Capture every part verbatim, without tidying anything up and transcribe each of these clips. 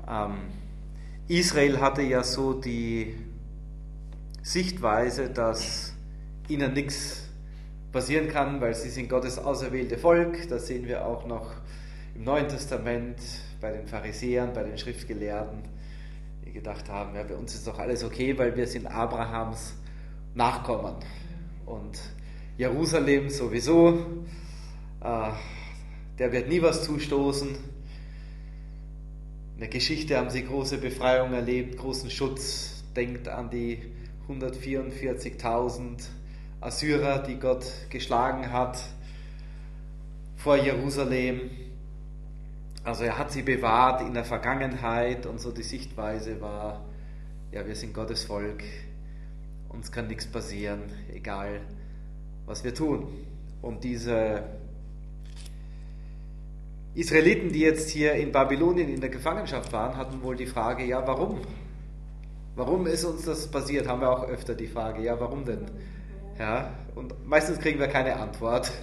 Ähm, Israel hatte ja so die Sichtweise, dass ihnen nichts passieren kann, weil sie sind Gottes auserwählte Volk. Das sehen wir auch noch im Neuen Testament bei den Pharisäern, bei den Schriftgelehrten, die gedacht haben, ja, bei uns ist doch alles okay, weil wir sind Abrahams Nachkommen. Und Jerusalem sowieso, äh, der wird nie was zustoßen. In der Geschichte haben sie große Befreiung erlebt, großen Schutz. Denkt an die hundertvierundvierzigtausend Assyrer, die Gott geschlagen hat vor Jerusalem. Also er hat sie bewahrt in der Vergangenheit und so die Sichtweise war, ja, wir sind Gottes Volk, uns kann nichts passieren, egal was wir tun. Und diese Israeliten, die jetzt hier in Babylonien in der Gefangenschaft waren, hatten wohl die Frage, ja, warum? Warum ist uns das passiert? Haben wir auch öfter die Frage, ja, warum denn? Ja, und meistens kriegen wir keine Antwort.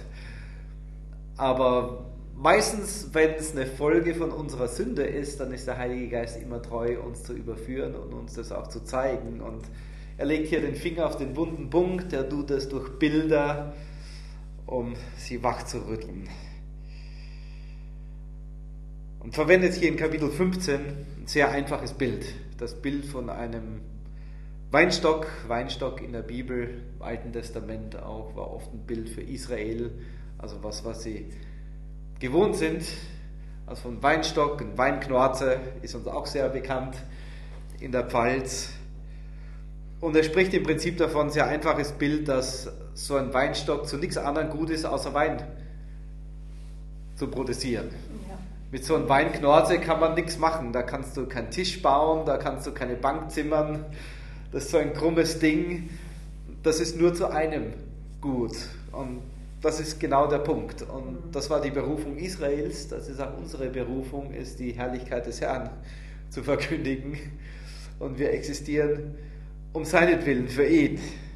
Aber meistens, wenn es eine Folge von unserer Sünde ist, dann ist der Heilige Geist immer treu, uns zu überführen und uns das auch zu zeigen. Und er legt hier den Finger auf den wunden Punkt, er tut es durch Bilder, um sie wach zu rütteln. Und verwendet hier in Kapitel fünfzehn ein sehr einfaches Bild. Das Bild von einem Weinstock. Weinstock in der Bibel, im Alten Testament auch, war oft ein Bild für Israel. Also was, was sie gewohnt sind. Also von Weinstock, ein Weinknorze ist uns auch sehr bekannt in der Pfalz. Und er spricht im Prinzip davon, ein sehr einfaches Bild, dass so ein Weinstock zu nichts anderem gut ist, außer Wein zu produzieren. Ja. Mit so einem Weinknorze kann man nichts machen. Da kannst du keinen Tisch bauen, da kannst du keine Bank zimmern. Das ist so ein krummes Ding. Das ist nur zu einem gut. Und das ist genau der Punkt. Und das war die Berufung Israels. Das ist auch unsere Berufung, ist die Herrlichkeit des Herrn zu verkündigen. Und wir existieren um seinetwillen, für ihn.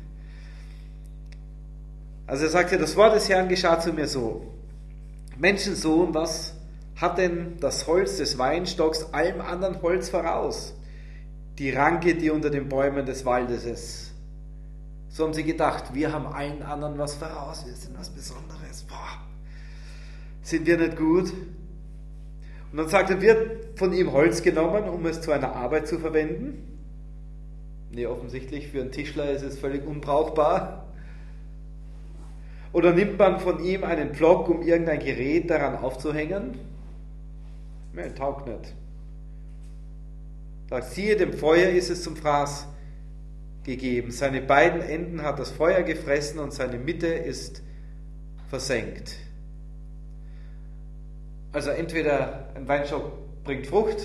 Also er sagt ja, das Wort des Herrn geschah zu mir so. Menschensohn, was hat denn das Holz des Weinstocks allem anderen Holz voraus? Die Ranke, die unter den Bäumen des Waldes ist. So haben sie gedacht, wir haben allen anderen was voraus, wir sind was Besonderes. Boah, sind wir nicht gut? Und dann sagt er, wird von ihm Holz genommen, um es zu einer Arbeit zu verwenden? Nee, offensichtlich für einen Tischler ist es völlig unbrauchbar. Oder nimmt man von ihm einen Pflock, um irgendein Gerät daran aufzuhängen? Nee, taugt nicht. Sagt, siehe, dem Feuer ist es zum Fraß gegeben. Seine beiden Enden hat das Feuer gefressen und seine Mitte ist versenkt. Also entweder ein Weinstock bringt Frucht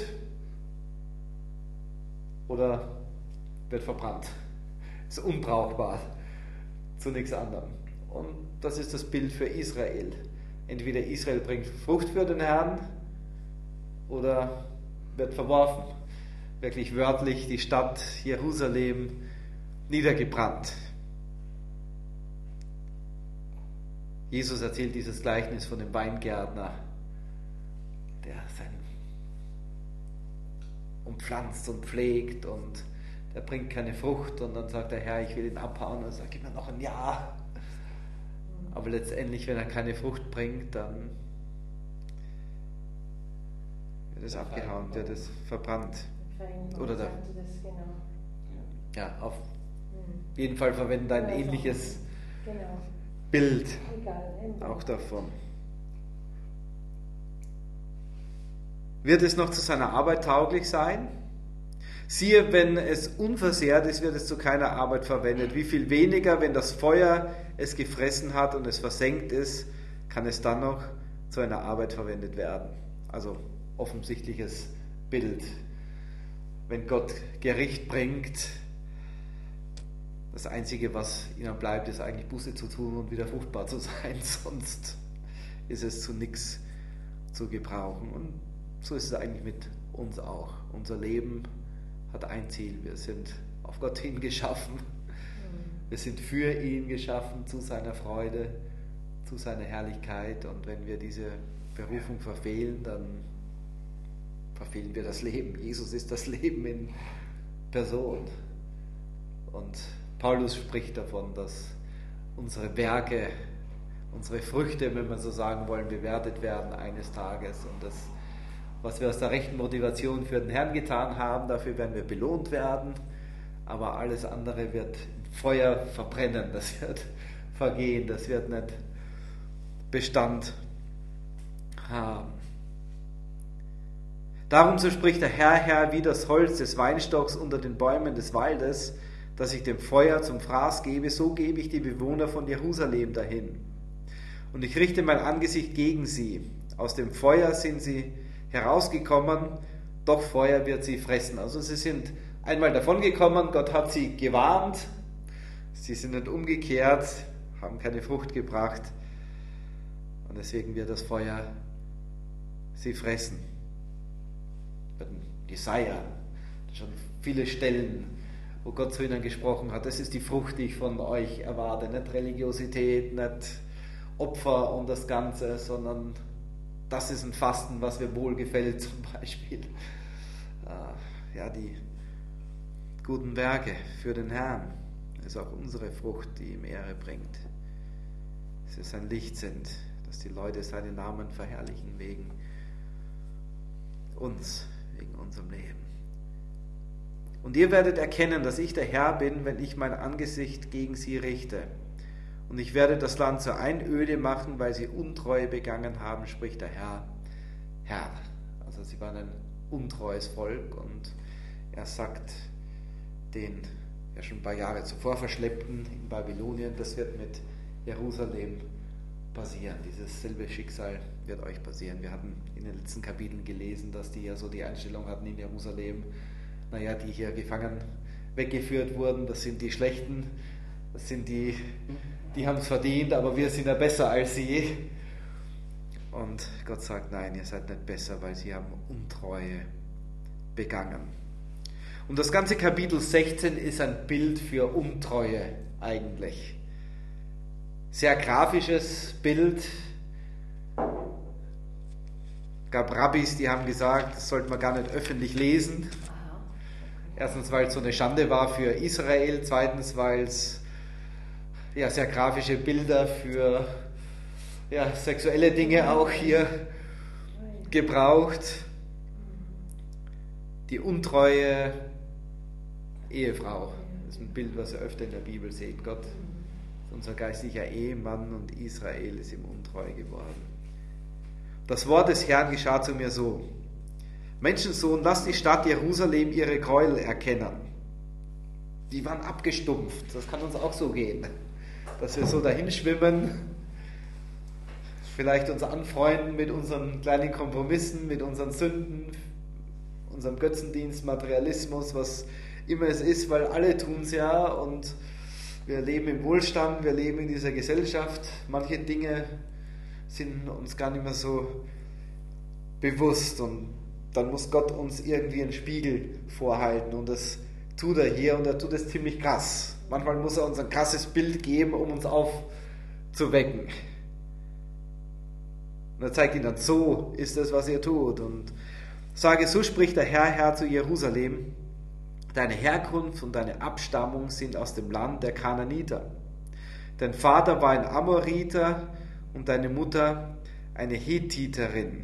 oder wird verbrannt. Ist unbrauchbar zu nichts anderem. Und das ist das Bild für Israel. Entweder Israel bringt Frucht für den Herrn oder wird verworfen. Wirklich wörtlich die Stadt Jerusalem niedergebrannt. Jesus erzählt dieses Gleichnis von dem Weingärtner, der sein umpflanzt und pflegt und der bringt keine Frucht und dann sagt der Herr, ich will ihn abhauen und er sagt, gib mir noch ein Jahr. Aber letztendlich, wenn er keine Frucht bringt, dann wird es abgehauen, wird es verbrannt. Oder da, ja, auf jeden Fall verwenden ein ähnliches Bild auch davon. Wird es noch zu seiner Arbeit tauglich sein? Siehe, wenn es unversehrt ist, wird es zu keiner Arbeit verwendet. Wie viel weniger, wenn das Feuer es gefressen hat und es versenkt ist, kann es dann noch zu einer Arbeit verwendet werden. Also offensichtliches Bild. Wenn Gott Gericht bringt, das Einzige, was ihnen bleibt, ist eigentlich Buße zu tun und wieder fruchtbar zu sein. Sonst ist es zu nichts zu gebrauchen. Und so ist es eigentlich mit uns auch. Unser Leben hat ein Ziel. Wir sind auf Gott hin geschaffen. Wir sind für ihn geschaffen, zu seiner Freude, zu seiner Herrlichkeit. Und wenn wir diese Berufung verfehlen, dann fehlen wir das Leben. Jesus ist das Leben in Person. Und Paulus spricht davon, dass unsere Werke, unsere Früchte, wenn wir so sagen wollen, bewertet werden eines Tages. Und das, was wir aus der rechten Motivation für den Herrn getan haben, dafür werden wir belohnt werden. Aber alles andere wird im Feuer verbrennen, das wird vergehen, das wird nicht Bestand haben. Darum so spricht der Herr, Herr, wie das Holz des Weinstocks unter den Bäumen des Waldes, das ich dem Feuer zum Fraß gebe, so gebe ich die Bewohner von Jerusalem dahin. Und ich richte mein Angesicht gegen sie. Aus dem Feuer sind sie herausgekommen, doch Feuer wird sie fressen. Also sie sind einmal davongekommen, Gott hat sie gewarnt, sie sind nicht umgekehrt, haben keine Frucht gebracht und deswegen wird das Feuer sie fressen. Jesaja, schon viele Stellen, wo Gott zu ihnen gesprochen hat, das ist die Frucht, die ich von euch erwarte, nicht Religiosität, nicht Opfer und das Ganze, sondern das ist ein Fasten, was mir wohlgefällt zum Beispiel. Ja, die guten Werke für den Herrn ist auch unsere Frucht, die ihm Ehre bringt. Dass wir sein Licht sind, dass die Leute seinen Namen verherrlichen wegen uns, wegen unserem Leben. Und ihr werdet erkennen, dass ich der Herr bin, wenn ich mein Angesicht gegen sie richte. Und ich werde das Land zur Einöde machen, weil sie Untreue begangen haben, spricht der Herr. Herr. Also sie waren ein untreues Volk und er sagt den ja schon ein paar Jahre zuvor Verschleppten in Babylonien, das wird mit Jerusalem passieren. Dieses selbe Schicksal wird euch passieren. Wir hatten in den letzten Kapiteln gelesen, dass die ja so die Einstellung hatten in Jerusalem, naja, die hier gefangen weggeführt wurden, das sind die Schlechten, das sind die, die haben es verdient, aber wir sind ja besser als sie. Und Gott sagt, nein, ihr seid nicht besser, weil sie haben Untreue begangen. Und das ganze Kapitel sechzehn ist ein Bild für Untreue eigentlich. Sehr grafisches Bild. Es gab Rabbis, die haben gesagt, das sollte man gar nicht öffentlich lesen. Erstens, weil es so eine Schande war für Israel. Zweitens, weil es ja, sehr grafische Bilder für ja, sexuelle Dinge auch hier gebraucht. Die untreue Ehefrau. Das ist ein Bild, was ihr öfter in der Bibel seht. Gott ist unser geistlicher Ehemann und Israel ist ihm untreu geworden. Das Wort des Herrn geschah zu mir so: Menschensohn, lass die Stadt Jerusalem ihre Gräuel erkennen. Die waren abgestumpft. Das kann uns auch so gehen. Dass wir so dahin schwimmen, vielleicht uns anfreunden mit unseren kleinen Kompromissen, mit unseren Sünden, unserem Götzendienst, Materialismus, was immer es ist, weil alle tun es ja und wir leben im Wohlstand, wir leben in dieser Gesellschaft. Manche Dinge sind uns gar nicht mehr so bewusst und dann muss Gott uns irgendwie einen Spiegel vorhalten und das tut er hier und er tut es ziemlich krass. Manchmal muss er uns ein krasses Bild geben, um uns aufzuwecken. Und er zeigt ihnen dann, so ist es, was ihr tut. Und sage, so spricht der Herr, Herr zu Jerusalem: Deine Herkunft und deine Abstammung sind aus dem Land der Kanaaniter. Dein Vater war ein Amoriter und deine Mutter eine Hethiterin.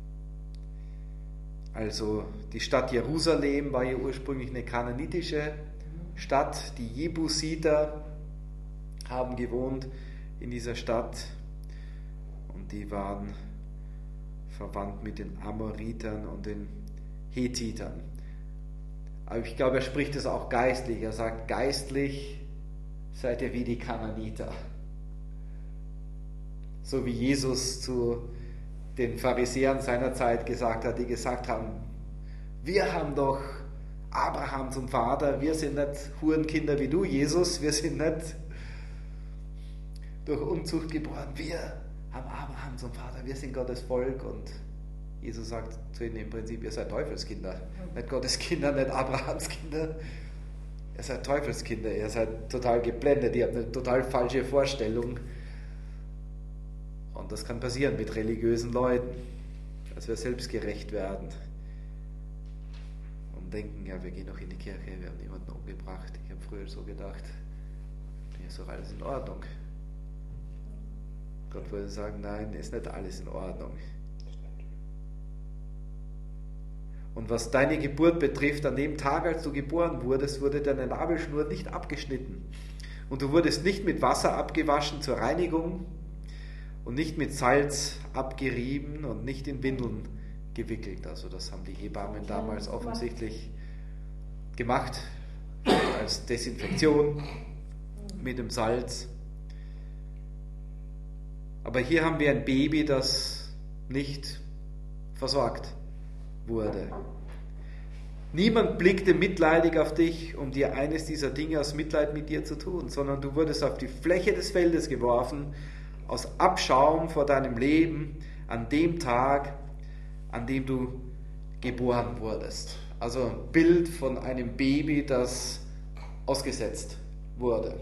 Also die Stadt Jerusalem war ja ursprünglich eine kanaanitische Stadt. Die Jebusiter haben gewohnt in dieser Stadt und die waren verwandt mit den Amoritern und den Hethitern. Aber ich glaube, er spricht es auch geistlich. Er sagt, geistlich seid ihr wie die Kanaaniter. So wie Jesus zu den Pharisäern seiner Zeit gesagt hat, die gesagt haben, wir haben doch Abraham zum Vater, wir sind nicht Hurenkinder wie du, Jesus, wir sind nicht durch Unzucht geboren, wir haben Abraham zum Vater, wir sind Gottes Volk. Und Jesus sagt zu ihnen im Prinzip, ihr seid Teufelskinder, nicht Gottes Kinder, nicht Abrahams Kinder, ihr seid Teufelskinder, ihr seid total geblendet, ihr habt eine total falsche Vorstellung. Und das kann passieren mit religiösen Leuten, dass wir selbstgerecht werden. denken, ja, wir gehen noch in die Kirche, wir haben niemanden umgebracht. Ich habe früher so gedacht, hier ist doch alles in Ordnung. Gott würde sagen, nein, ist nicht alles in Ordnung. Und was deine Geburt betrifft, an dem Tag, als du geboren wurdest, wurde deine Nabelschnur nicht abgeschnitten. Und du wurdest nicht mit Wasser abgewaschen zur Reinigung und nicht mit Salz abgerieben und nicht in Windeln gewickelt. Also das haben die Hebammen damals offensichtlich gemacht, als Desinfektion mit dem Salz. Aber hier haben wir ein Baby, das nicht versorgt wurde. Niemand blickte mitleidig auf dich, um dir eines dieser Dinge aus Mitleid mit dir zu tun, sondern du wurdest auf die Fläche des Feldes geworfen, aus Abschaum vor deinem Leben, an dem Tag, an dem du geboren wurdest. Also ein Bild von einem Baby, das ausgesetzt wurde.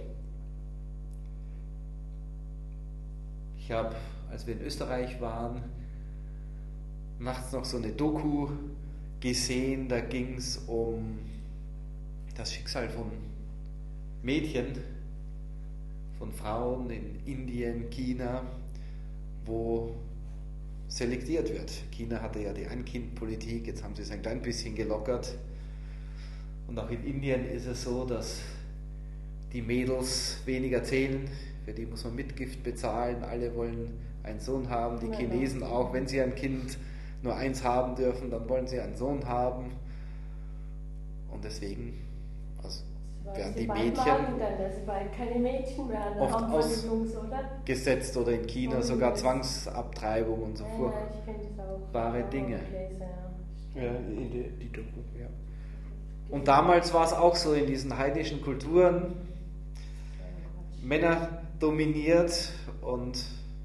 Ich habe, als wir in Österreich waren, nachts noch so eine Doku gesehen, da ging es um das Schicksal von Mädchen, von Frauen in Indien, China, wo selektiert wird. China hatte ja die Ein-Kind-Politik, jetzt haben sie es ein klein bisschen gelockert. Und auch in Indien ist es so, dass die Mädels weniger zählen, für die muss man Mitgift bezahlen, alle wollen einen Sohn haben, die Chinesen auch, wenn sie ein Kind nur eins haben dürfen, dann wollen sie einen Sohn haben. Und deswegen, also werden die Mädchen keine Mädchen mehr, oft ausgesetzt oder in China und sogar Zwangsabtreibung und so ja, furchtbare Dinge. Ja, die, die Doku, ja. Und damals war es auch so in diesen heidnischen Kulturen, Männer dominiert, und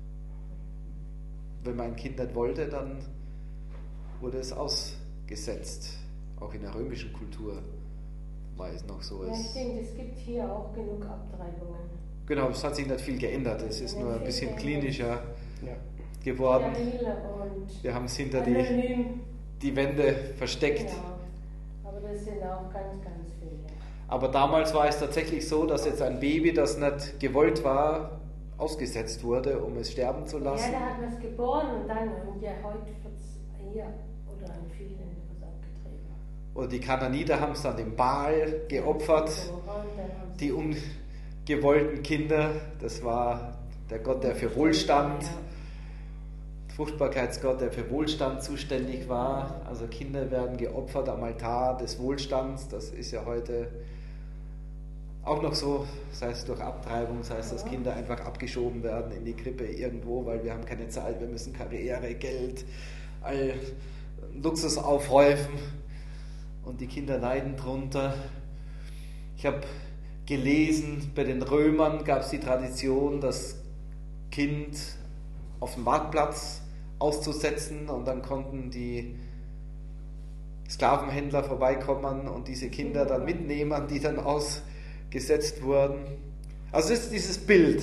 wenn man ein Kind nicht wollte, dann wurde es ausgesetzt. Auch in der römischen Kultur war es noch so. Ja, ich denke, es gibt hier auch genug Abtreibungen. Genau, es hat sich nicht viel geändert. Es ist nur ein bisschen klinischer geworden. Wir haben es hinter die, die Wände versteckt. Ja, aber das sind auch ganz, ganz viele. Aber damals war es tatsächlich so, dass jetzt ein Baby, das nicht gewollt war, ausgesetzt wurde, um es sterben zu lassen. Ja, da hat man es geboren und dann, und ja, heute wird es hier oder an vielen etwas abgetrieben. Oder die Kananiter haben es dann dem Baal geopfert, die ungewollten Kinder, das war der Gott, der für Wohlstand, Fruchtbarkeitsgott, der für Wohlstand zuständig war. Also Kinder werden geopfert am Altar des Wohlstands, das ist ja heute auch noch so, sei es durch Abtreibung, sei es, dass Kinder einfach abgeschoben werden in die Krippe irgendwo, weil wir haben keine Zeit, wir müssen Karriere, Geld, all Luxus aufhäufen und die Kinder leiden drunter. Ich habe gelesen, bei den Römern gab es die Tradition, das Kind auf dem Marktplatz auszusetzen, und dann konnten die Sklavenhändler vorbeikommen und diese Kinder dann mitnehmen, die dann ausgesetzt wurden. Also es ist dieses Bild,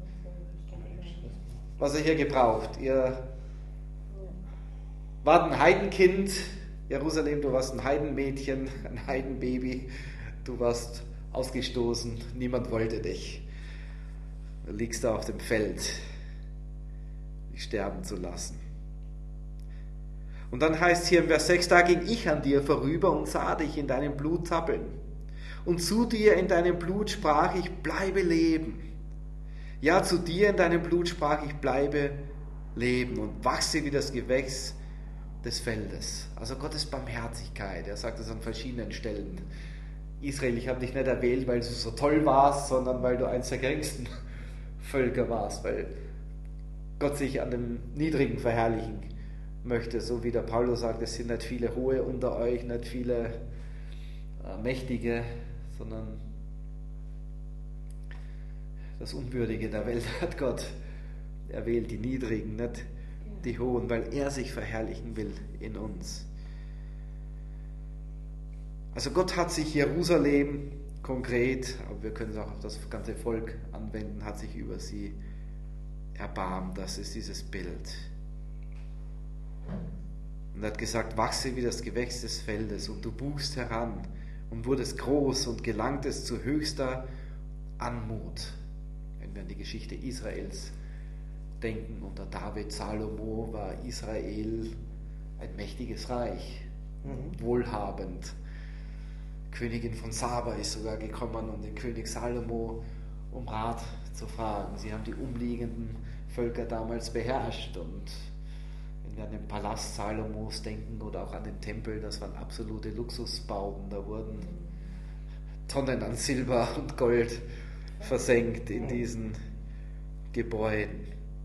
was er hier gebraucht. Ihr wart ein Heidenkind, Jerusalem, du warst ein Heidenmädchen, ein Heidenbaby, du warst ausgestoßen, niemand wollte dich. Du liegst da auf dem Feld, dich sterben zu lassen. Und dann heißt es hier im Vers sechs, da ging ich an dir vorüber und sah dich in deinem Blut zappeln. Und zu dir in deinem Blut sprach ich, bleibe leben. Ja, zu dir in deinem Blut sprach ich, bleibe leben und wachse wie das Gewächs des Feldes. Also Gottes Barmherzigkeit, er sagt es an verschiedenen Stellen. Israel, ich habe dich nicht erwählt, weil du so toll warst, sondern weil du eines der geringsten Völker warst, weil Gott sich an dem Niedrigen verherrlichen möchte, so wie der Paulus sagt, es sind nicht viele Hohe unter euch, nicht viele äh, Mächtige, sondern das Unwürdige der Welt hat Gott erwählt, die Niedrigen, nicht die Hohen, weil er sich verherrlichen will in uns. Also Gott hat sich Jerusalem konkret, aber wir können es auch auf das ganze Volk anwenden, hat sich über sie erbarmt. Das ist dieses Bild. Und er hat gesagt, wachse wie das Gewächs des Feldes, und du wuchst heran und wurdest groß und gelangtest zu höchster Anmut. Wenn wir an die Geschichte Israels denken, unter David, Salomo war Israel ein mächtiges Reich, mhm. wohlhabend. Königin von Saba ist sogar gekommen, um den König Salomo um Rat zu fragen. Sie haben die umliegenden Völker damals beherrscht, und wenn wir an den Palast Salomos denken oder auch an den Tempel, das waren absolute Luxusbauten. Da wurden Tonnen an Silber und Gold versenkt in diesen Gebäuden.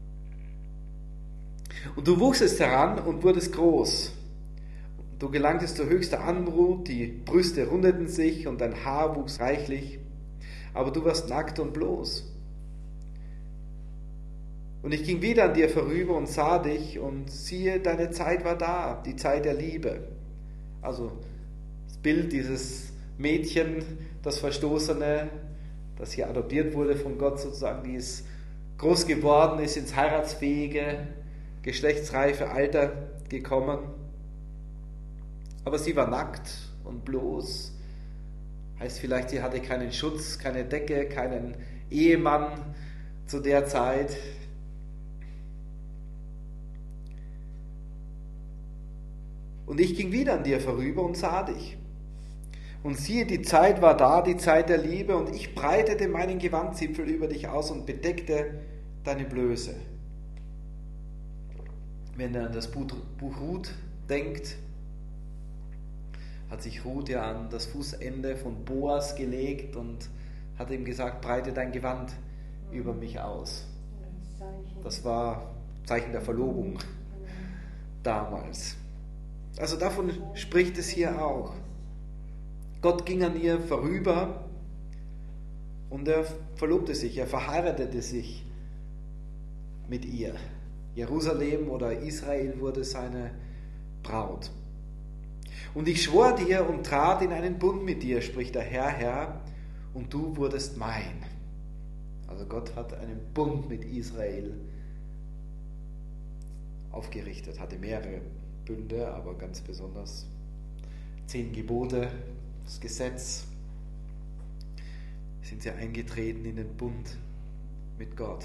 Und du wuchsest heran und wurdest groß. Du gelangtest zur höchsten Anmut, die Brüste rundeten sich und dein Haar wuchs reichlich, aber du warst nackt und bloß. Und ich ging wieder an dir vorüber und sah dich, und siehe, deine Zeit war da, die Zeit der Liebe. Also das Bild dieses Mädchen, das Verstoßene, das hier adoptiert wurde von Gott sozusagen, die ist groß geworden, ist ins heiratsfähige, geschlechtsreife Alter gekommen. Aber sie war nackt und bloß. Heißt vielleicht, sie hatte keinen Schutz, keine Decke, keinen Ehemann zu der Zeit. Und ich ging wieder an dir vorüber und sah dich. Und siehe, die Zeit war da, die Zeit der Liebe, und ich breitete meinen Gewandzipfel über dich aus und bedeckte deine Blöße. Wenn er an das Buch Ruth denkt, hat sich Ruth ja an das Fußende von Boas gelegt und hat ihm gesagt, breite dein Gewand über mich aus. Das war Zeichen der Verlobung damals. Also davon spricht es hier auch. Gott ging an ihr vorüber und er verlobte sich, er verheiratete sich mit ihr. Jerusalem oder Israel wurde seine Braut. Und ich schwor dir und trat in einen Bund mit dir, spricht der Herr, Herr, und du wurdest mein. Also Gott hat einen Bund mit Israel aufgerichtet, hatte mehrere Bünde, aber ganz besonders zehn Gebote, das Gesetz. Sind sie eingetreten in den Bund mit Gott.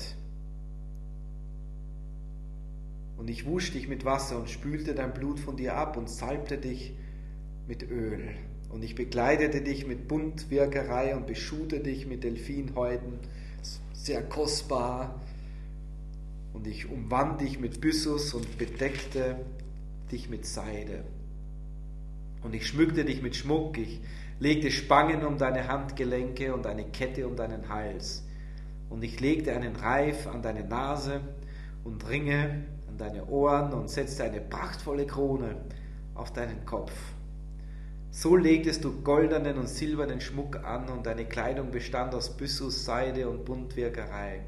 Und ich wusch dich mit Wasser und spülte dein Blut von dir ab und salbte dich mit Öl. Und ich bekleidete dich mit Buntwirkerei und beschute dich mit Delfinhäuten, sehr kostbar. Und ich umwand dich mit Byssus und bedeckte dich mit Seide. Und ich schmückte dich mit Schmuck, ich legte Spangen um deine Handgelenke und eine Kette um deinen Hals. Und ich legte einen Reif an deine Nase und Ringe an deine Ohren und setzte eine prachtvolle Krone auf deinen Kopf. So legtest du goldenen und silbernen Schmuck an, und deine Kleidung bestand aus Byssus, Seide und Buntwirkerei.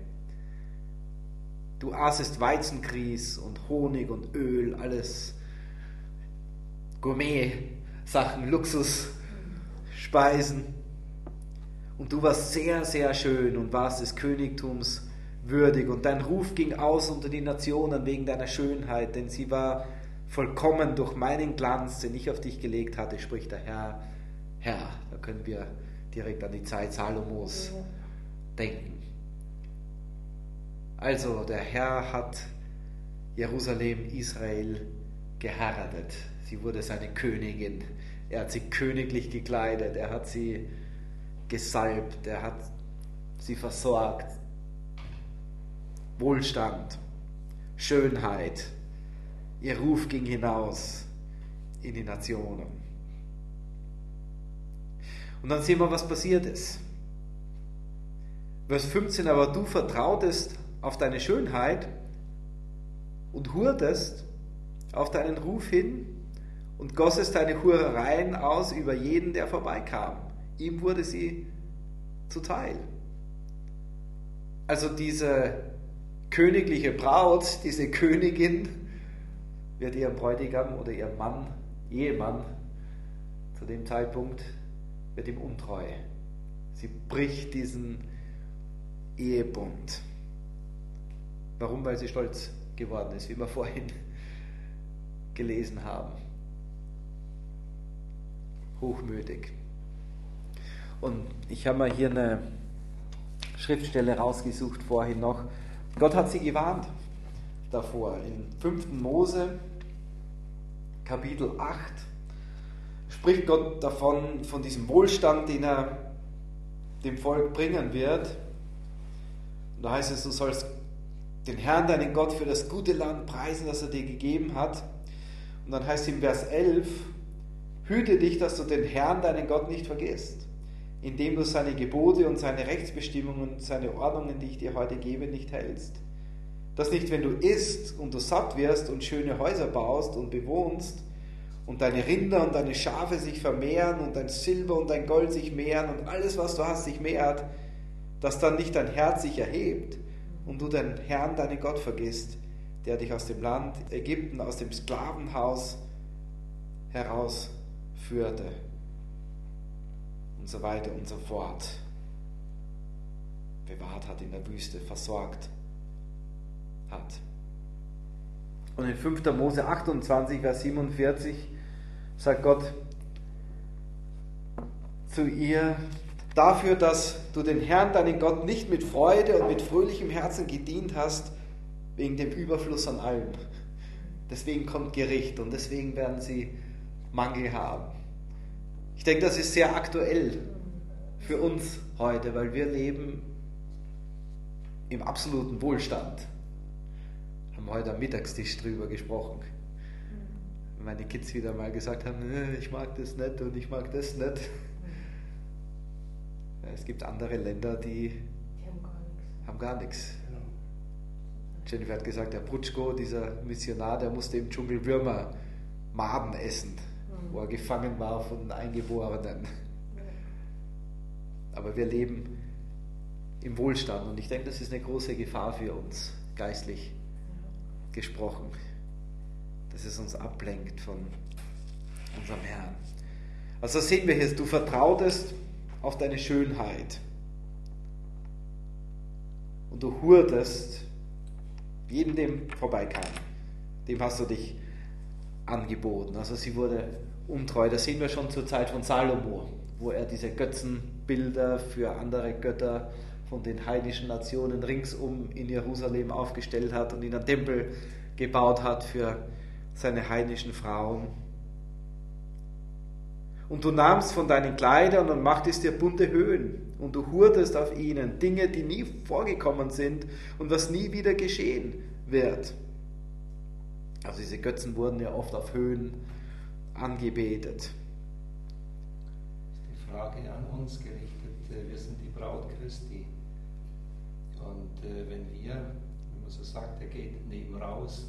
Du aßest Weizengrieß und Honig und Öl, alles Gourmet-Sachen, Luxusspeisen. Und du warst sehr, sehr schön und warst des Königtums würdig. Und dein Ruf ging aus unter die Nationen wegen deiner Schönheit, denn sie war vollkommen durch meinen Glanz, den ich auf dich gelegt hatte, spricht der Herr. Herr, da können wir direkt an die Zeit Salomos ja. denken. Also der Herr hat Jerusalem, Israel geheiratet. Sie wurde seine Königin. Er hat sie königlich gekleidet. Er hat sie gesalbt. Er hat sie versorgt. Wohlstand, Schönheit. Ihr Ruf ging hinaus in die Nationen. Und dann sehen wir, was passiert ist. Vers fünfzehn, aber du vertrautest auf deine Schönheit und hurtest auf deinen Ruf hin und gossest deine Hurereien aus über jeden, der vorbeikam. Ihm wurde sie zuteil. Also diese königliche Braut, diese Königin, wird ihrem Bräutigam oder ihrem Mann, Ehemann, zu dem Zeitpunkt, wird ihm untreu. Sie bricht diesen Ehebund. Warum? Weil sie stolz geworden ist, wie wir vorhin gelesen haben. Hochmütig. Und ich habe mal hier eine Schriftstelle rausgesucht vorhin noch. Gott hat sie gewarnt davor. In fünften Mose, Kapitel acht, spricht Gott davon, von diesem Wohlstand, den er dem Volk bringen wird. Und da heißt es, du sollst den Herrn, deinen Gott, für das gute Land preisen, das er dir gegeben hat. Und dann heißt es im Vers elf, hüte dich, dass du den Herrn, deinen Gott, nicht vergisst, indem du seine Gebote und seine Rechtsbestimmungen und seine Ordnungen, die ich dir heute gebe, nicht hältst. Dass nicht, wenn du isst und du satt wirst und schöne Häuser baust und bewohnst und deine Rinder und deine Schafe sich vermehren und dein Silber und dein Gold sich mehren und alles, was du hast, sich mehrt, dass dann nicht dein Herz sich erhebt und du den Herrn, deinen Gott, vergisst, der dich aus dem Land Ägypten, aus dem Sklavenhaus herausführte. Und so weiter und so fort. Bewahrt hat in der Wüste, versorgt hat. Und in fünfter Mose achtundzwanzig, Vers siebenundvierzig sagt Gott zu ihr, dafür, dass du den Herrn, deinen Gott, nicht mit Freude und mit fröhlichem Herzen gedient hast, wegen dem Überfluss an allem. Deswegen kommt Gericht und deswegen werden sie Mangel haben. Ich denke, das ist sehr aktuell für uns heute, weil wir leben im absoluten Wohlstand. Wir haben heute am Mittagstisch drüber gesprochen. Meine Kids wieder mal gesagt haben, ich mag das nicht und ich mag das nicht. Es gibt andere Länder, die, Die haben gar nichts. haben gar nichts. Jennifer hat gesagt, der Brutschko, dieser Missionar, der musste im Dschungel Würmer, Maden essen, mhm. wo er gefangen war von Eingeborenen. Ja. Aber wir leben im Wohlstand und ich denke, das ist eine große Gefahr für uns, geistlich ja. gesprochen, dass es uns ablenkt von unserem Herrn. Also sehen wir hier, du vertrautest auf deine Schönheit und du hurtest jeden, dem vorbeikam, dem hast du dich angeboten. Also sie wurde untreu. Das sehen wir schon zur Zeit von Salomo, wo er diese Götzenbilder für andere Götter von den heidnischen Nationen ringsum in Jerusalem aufgestellt hat und in einen Tempel gebaut hat für seine heidnischen Frauen. Und du nahmst von deinen Kleidern und machtest dir bunte Höhen und du hurtest auf ihnen Dinge, die nie vorgekommen sind und was nie wieder geschehen wird. Also diese Götzen wurden ja oft auf Höhen angebetet. Die Frage an uns gerichtet, wir sind die Braut Christi. Und wenn wir, wenn man so sagt, der geht neben raus,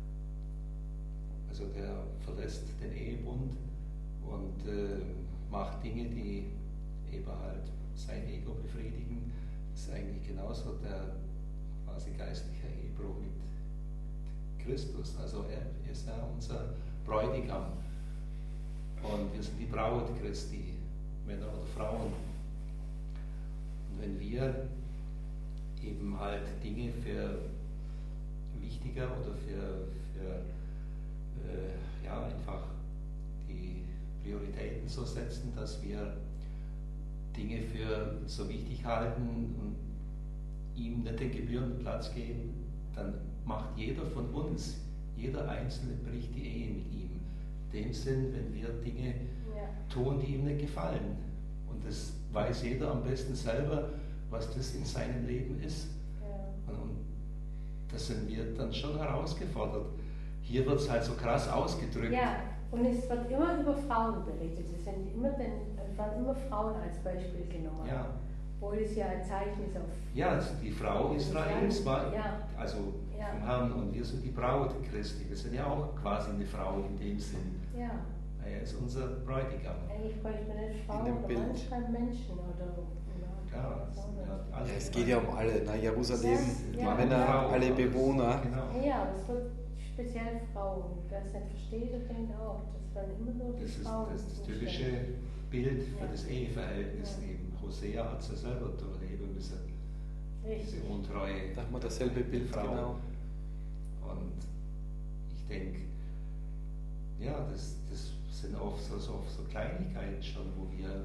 also der verlässt den Ehebund und äh, macht Dinge, die eben halt sein Ego befriedigen, das ist eigentlich genauso der quasi geistliche Ehebruch mit Christus. Also er ist ja unser Bräutigam und wir sind die Braut Christi, Männer oder Frauen. Und wenn wir eben halt Dinge für wichtiger oder für, für äh, ja einfach die Prioritäten so setzen, dass wir Dinge für so wichtig halten und ihm nicht den gebührenden Platz geben, dann macht jeder von uns, jeder Einzelne bricht die Ehe mit ihm. In dem Sinn, wenn wir Dinge ja. tun, die ihm nicht gefallen. Und das weiß jeder am besten selber, was das in seinem Leben ist. Ja. Und da sind wir dann schon herausgefordert. Hier wird es halt so krass ausgedrückt. Ja. Und es wird immer über Frauen berichtet. Es sind immer, den, es werden immer Frauen als Beispiel genommen. Ja. Obwohl es ja ein Zeichen ist auf. Ja, also die Frau Israels war, ja. also ja. vom Herrn, und wir sind die Braut Christi. Wir sind ja auch quasi eine Frau in dem Sinn. Ja. Er ist unser Bräutigam. Eigentlich bräuchte man nicht Frauen oder manchmal Menschen oder. Ja, ja, ja, es geht ja um alle, na, Jerusalem, die ja, Männer, Frau, alle Bewohner. Genau. Ja, es wird speziell Frauen. Wer es nicht versteht, der denkt auch, das werden immer nur die das Frauen. Ist, das ist das typische Bild für ja. das Eheverhältnis ja. eben. Hosea hat es ja selber durchleben müssen. Richtig. Diese Untreue. Da haben wir dasselbe Bild, Frau. genau. Und ich denke, ja, das, das sind oft so, so, so Kleinigkeiten schon, wo wir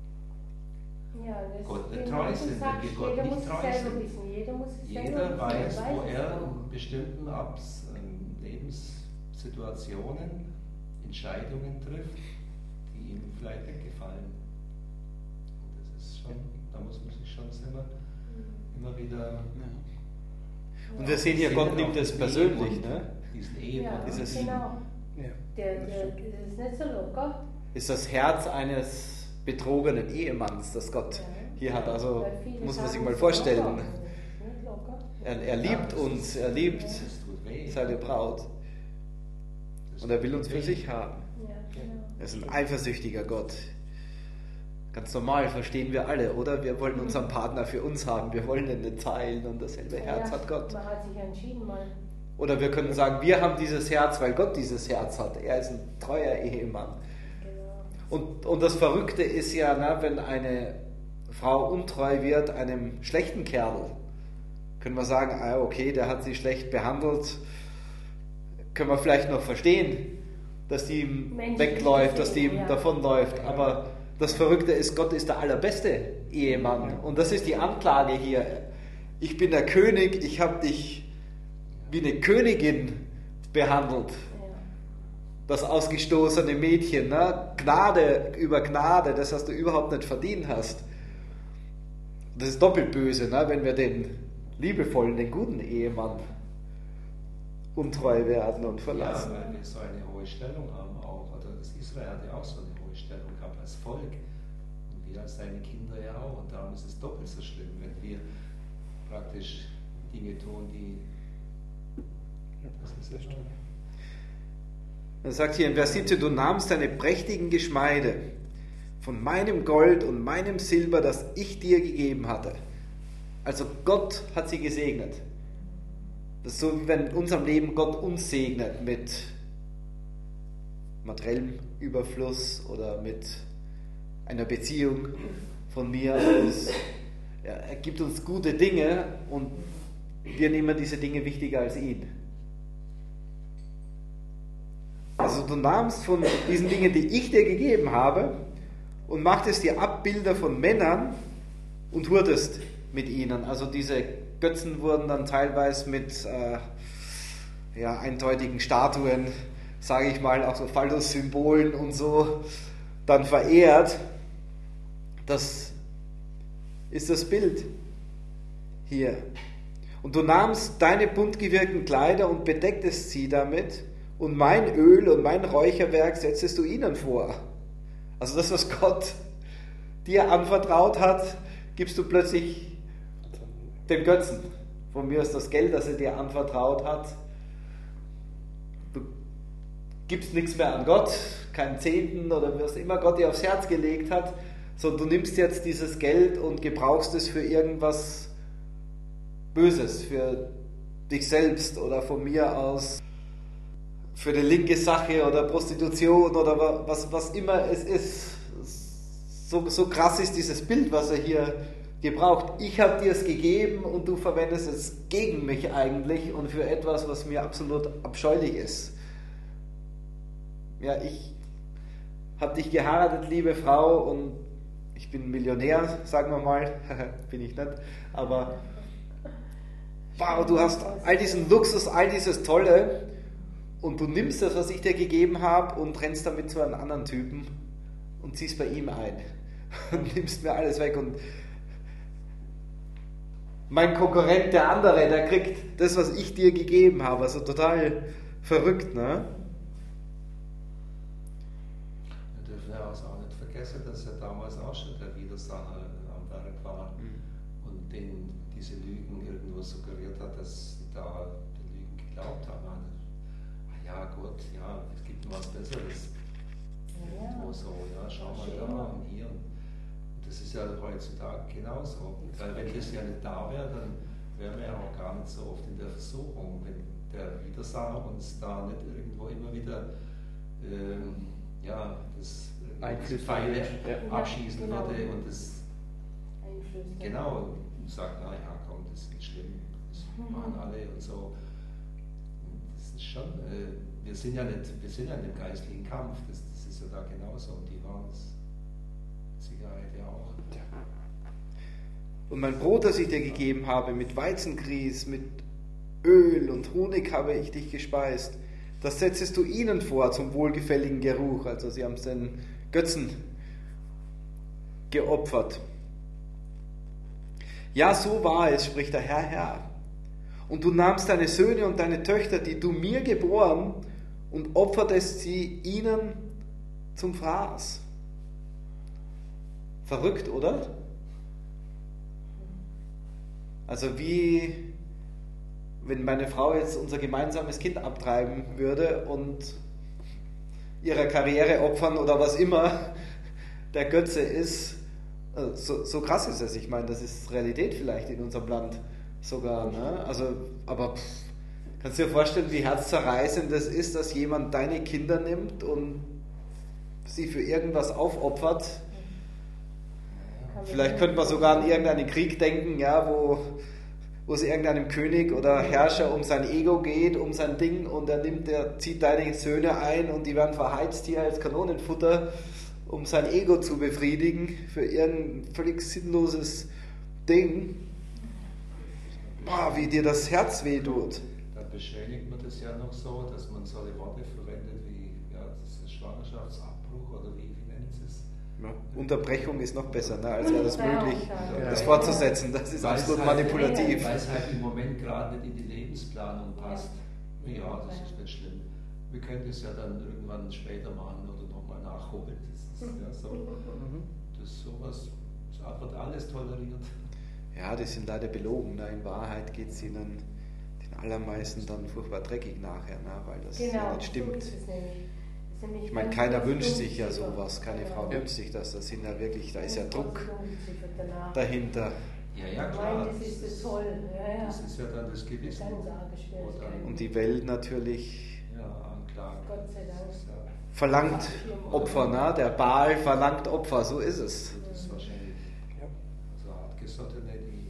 Ja, das Gott nicht genau, treu du sind, sagst, wenn wir Gott jeder nicht muss es treu selber sind. wissen. Jeder muss es selber Jeder wissen. weiß, Er wo es er auch. in bestimmten Abs ähm, Lebenssituationen Entscheidungen trifft, die ihm vielleicht weggefallen. Und das ist schon, da muss man sich schon immer, immer wieder. Ja. Und wir sehen hier, Gott nimmt es persönlich. Ne? Diesen Ja, Ehebund. Dieses- genau. Ja. Der, der, das ist nicht so locker. Ist das Herz eines betrogenen Ehemanns, das Gott Ja. hier hat. Also Weil viele muss man sich sagen, mal es ist vorstellen. locker. Das ist nicht locker. Er, er liebt uns, er liebt Das tut weh. seine Braut. Das Und er will tut uns für weh. sich haben. Ja, genau. Er ist ein eifersüchtiger Gott. Ganz normal, verstehen wir alle, oder? Wir wollen unseren Partner für uns haben, wir wollen ihn nicht teilen und dasselbe Herz Ja, hat Gott. Man hat sich entschieden mal. Oder wir können sagen, wir haben dieses Herz, weil Gott dieses Herz hat. Er ist ein treuer Ehemann. Genau. Und, und das Verrückte ist ja, na, wenn eine Frau untreu wird einem schlechten Kerl, können wir sagen, ah, okay, der hat sie schlecht behandelt, können wir vielleicht noch verstehen, dass die ihm Menschlich wegläuft, dass die ihm gesehen, ja. davonläuft. Aber das Verrückte ist, Gott ist der allerbeste Ehemann. Und das ist die Anklage hier. Ich bin der König, ich habe dich wie eine Königin behandelt. Ja. Das ausgestoßene Mädchen, ne? Gnade über Gnade, das, was du überhaupt nicht verdient hast. Das ist doppelt böse, ne? Wenn wir den liebevollen, den guten Ehemann untreu werden und verlassen. Ja, weil wir so eine hohe Stellung haben auch, oder das Israel hat ja auch so eine hohe Stellung gehabt als Volk. Und wir als seine Kinder ja auch. Und darum ist es doppelt so schlimm, wenn wir praktisch Dinge tun, die. Das ist sehr schön. Er sagt hier in Vers siebzehn, du nahmst deine prächtigen Geschmeide von meinem Gold und meinem Silber, das ich dir gegeben hatte. Also Gott hat sie gesegnet. Das ist so, wie wenn in unserem Leben Gott uns segnet mit materiellem Überfluss oder mit einer Beziehung von mir aus. Ja, er gibt uns gute Dinge und wir nehmen diese Dinge wichtiger als ihn. Also du nahmst von diesen Dingen, die ich dir gegeben habe, und machtest dir Abbilder von Männern und hurtest mit ihnen. Also diese Götzen wurden dann teilweise mit äh, ja, eindeutigen Statuen, sage ich mal, auch so Phallus-Symbolen und so, dann verehrt. Das ist das Bild hier. Und du nahmst deine bunt gewirkten Kleider und bedecktest sie damit, und mein Öl und mein Räucherwerk setztest du ihnen vor. Also das, was Gott dir anvertraut hat, gibst du plötzlich dem Götzen. Von mir ist das Geld, das er dir anvertraut hat. Du gibst nichts mehr an Gott, keinen Zehnten oder was immer Gott dir aufs Herz gelegt hat, sondern du nimmst jetzt dieses Geld und gebrauchst es für irgendwas Böses, für dich selbst oder von mir aus für eine linke Sache oder Prostitution oder was, was immer es ist. So, so krass ist dieses Bild, was er hier gebraucht. Ich habe dir es gegeben und du verwendest es gegen mich eigentlich und für etwas, was mir absolut abscheulich ist. Ja, ich habe dich geheiratet, liebe Frau, und ich bin Millionär, sagen wir mal. Bin ich nicht, aber wow, du hast all diesen Luxus, all dieses Tolle, und du nimmst das, was ich dir gegeben habe, und rennst damit zu einem anderen Typen und ziehst bei ihm ein und nimmst mir alles weg. Und mein Konkurrent, der andere, der kriegt das, was ich dir gegeben habe. Also total verrückt, ne? Wir dürfen ja auch nicht vergessen, dass er damals auch schon der Widersacher am Werk war Mhm. und denen diese Lügen irgendwo suggeriert hat, dass sie da den Lügen geglaubt haben. Ah ja, gut, ja, es gibt noch was Besseres. Ja. Irgendwo so, ja, schau mal Ja, da immer. und hier. Und das ist ja heutzutage genauso. Weil wenn das ja nicht da wäre, dann wären wir ja auch gar nicht so oft in der Versuchung, wenn der Widersacher uns da nicht irgendwo immer wieder ähm, ja, das Einflüsse Pfeile ja. abschießen Ja, genau. würde und das Einflüsse. genau sagt, na ja, komm, das ist nicht schlimm, das Mhm. machen alle und so. Und das ist schon, äh, wir sind ja nicht, wir sind ja in dem geistlichen Kampf, das, das ist ja da genauso und die waren es mit Sicherheit ja auch. Ja. Und mein Brot, das ich dir gegeben habe, mit Weizengrieß, mit Öl und Honig habe ich dich gespeist. Das setzest du ihnen vor zum wohlgefälligen Geruch. Also sie haben es den Götzen geopfert. Ja, so war es, spricht der Herr, Herr. Und du nahmst deine Söhne und deine Töchter, die du mir geboren, und opfertest sie ihnen zum Fraß. Verrückt, oder? Also wie wenn meine Frau jetzt unser gemeinsames Kind abtreiben würde und ihrer Karriere opfern oder was immer der Götze ist. So, so krass ist es. Ich meine, das ist Realität vielleicht in unserem Land sogar. Ne? Also, aber pff, kannst du dir vorstellen, wie herzzerreißend das ist, dass jemand deine Kinder nimmt und sie für irgendwas aufopfert? Vielleicht könnte man sogar an irgendeinen Krieg denken, ja, wo, wo es irgendeinem König oder Herrscher um sein Ego geht, um sein Ding, und er nimmt, er zieht deine Söhne ein und die werden verheizt hier als Kanonenfutter, um sein Ego zu befriedigen für irgendein völlig sinnloses Ding. Boah, wie dir das Herz wehtut. Dann beschönigt man das ja noch so, dass man solche Worte verwendet wie ja, das ist Schwangerschaftsabbruch oder wie, wie nennt es? Ja, Unterbrechung ist noch besser, ne, als wäre das möglich, Ja. das fortzusetzen. Das ist Weil es absolut halt- manipulativ. Weil es halt im Moment gerade nicht in die Lebensplanung passt. Ja, das ist nicht schlimm. Wir können das ja dann irgendwann später machen oder nochmal nachholen. Das ist ja so. Das ist sowas, das wird alles toleriert. Ja, die sind leider belogen. Ne? In Wahrheit geht es ihnen den allermeisten dann furchtbar dreckig nachher, ne? Weil das Genau, ja nicht so stimmt. ist es nämlich. Das ist nämlich Ich meine, ganz keiner dumm, wünscht dumm sich ja Ziffer. sowas, keine Ja. Frau wünscht sich das. Das sind ja wirklich, da ist ja Und Druck ganz dumm Ziffer danach. dahinter. Ja, ja, Ich klar. meine, das ist das toll. Ja, ja. Das ist ja dann das Gewissen. Ganz arge Schwierigkeiten. Und die Welt natürlich Ja, anklagen. Gott sei Dank. Das ist, ja, verlangt Opfer, ne? Der Baal verlangt Opfer, so ist es. das ist wahrscheinlich Ja. so Hartgesottene, die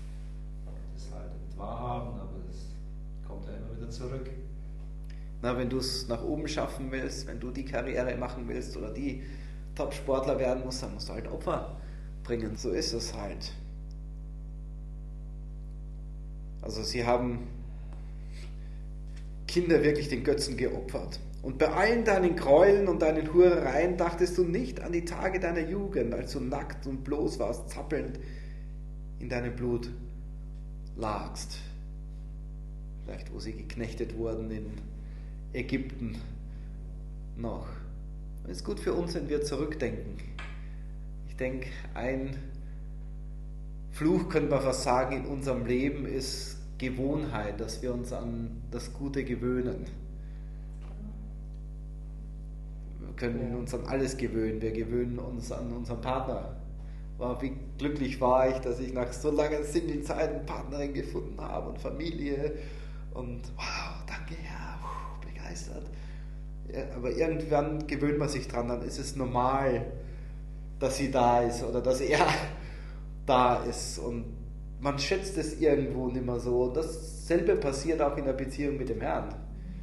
das halt nicht wahrhaben, aber das kommt ja immer wieder zurück. Na, wenn du es nach oben schaffen willst, wenn du die Karriere machen willst oder die Top-Sportler werden musst, dann musst du halt Opfer bringen. So ist es halt. Also sie haben Kinder wirklich den Götzen geopfert. Und bei allen deinen Gräueln und deinen Hurereien dachtest du nicht an die Tage deiner Jugend, als du nackt und bloß warst, zappelnd in deinem Blut lagst. Vielleicht, wo sie geknechtet wurden in Ägypten noch. Es ist gut für uns, wenn wir zurückdenken. Ich denke, ein Fluch, könnte man fast sagen, in unserem Leben ist Gewohnheit, dass wir uns an das Gute gewöhnen. Wir können uns an alles gewöhnen. Wir gewöhnen uns an unseren Partner. Wow, wie glücklich war ich, dass ich nach so langer Single-Zeit eine Partnerin gefunden habe und Familie. Und wow, danke, ja, puh, begeistert. Ja, aber irgendwann gewöhnt man sich dran, dann ist es normal, dass sie da ist oder dass er da ist. Und man schätzt es irgendwo nicht mehr so. Und dasselbe passiert auch in der Beziehung mit dem Herrn.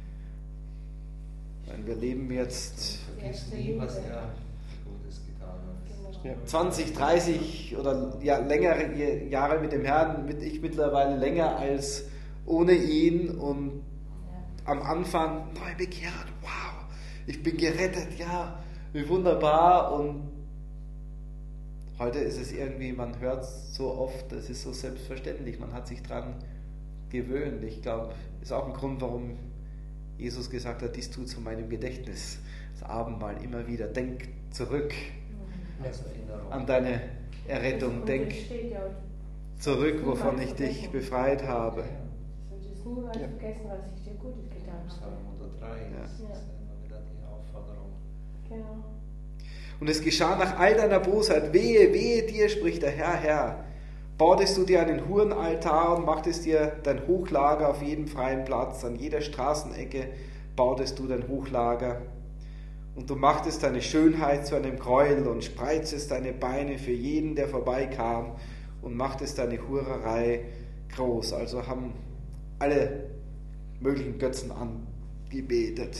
Weil wir leben jetzt Vergiss nie, was er Gutes getan hat. Ja. zwanzig, dreißig oder ja, längere Jahre mit dem Herrn, mit ich mittlerweile länger als ohne ihn, und am Anfang neu bekehrt, wow, ich bin gerettet, ja, wie wunderbar, und heute ist es irgendwie, man hört es so oft, es ist so selbstverständlich, man hat sich dran gewöhnt. Ich glaube, ist auch ein Grund, warum Jesus gesagt hat, dies tut zu meinem Gedächtnis, das Abendmahl immer wieder, denk zurück Als Erinnerung. an deine Errettung, Und denk das steht ja, zurück, wovon ich dich befreit habe. du solltest niemals Ja. vergessen, was ich dir Gutes getan habe. Psalm hundertdrei, Ja. das ist immer wieder die Aufforderung. Genau. Und es geschah nach all deiner Bosheit, wehe, wehe dir, spricht der Herr, Herr. Bautest du dir einen Hurenaltar und machtest dir dein Hochlager auf jedem freien Platz, an jeder Straßenecke bautest du dein Hochlager. Und du machtest deine Schönheit zu einem Gräuel und spreizest deine Beine für jeden, der vorbeikam, und machtest deine Hurerei groß. Also haben alle möglichen Götzen gebetet.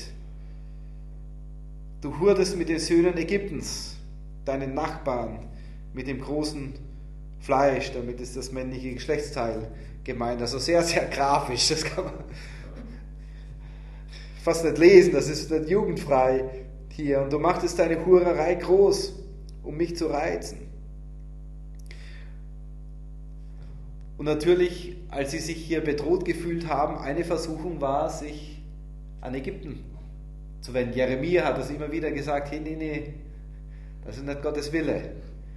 Du hurtest mit den Söhnen Ägyptens, deinen Nachbarn, mit dem großen Fleisch, damit ist das männliche Geschlechtsteil gemeint. Also sehr, sehr grafisch, das kann man fast nicht lesen, das ist nicht jugendfrei hier. Und du machtest deine Hurerei groß, um mich zu reizen. Und natürlich, als sie sich hier bedroht gefühlt haben, eine Versuchung war, sich an Ägypten zu wenden. Jeremia hat das immer wieder gesagt, hey, nee, nee, das ist nicht Gottes Wille.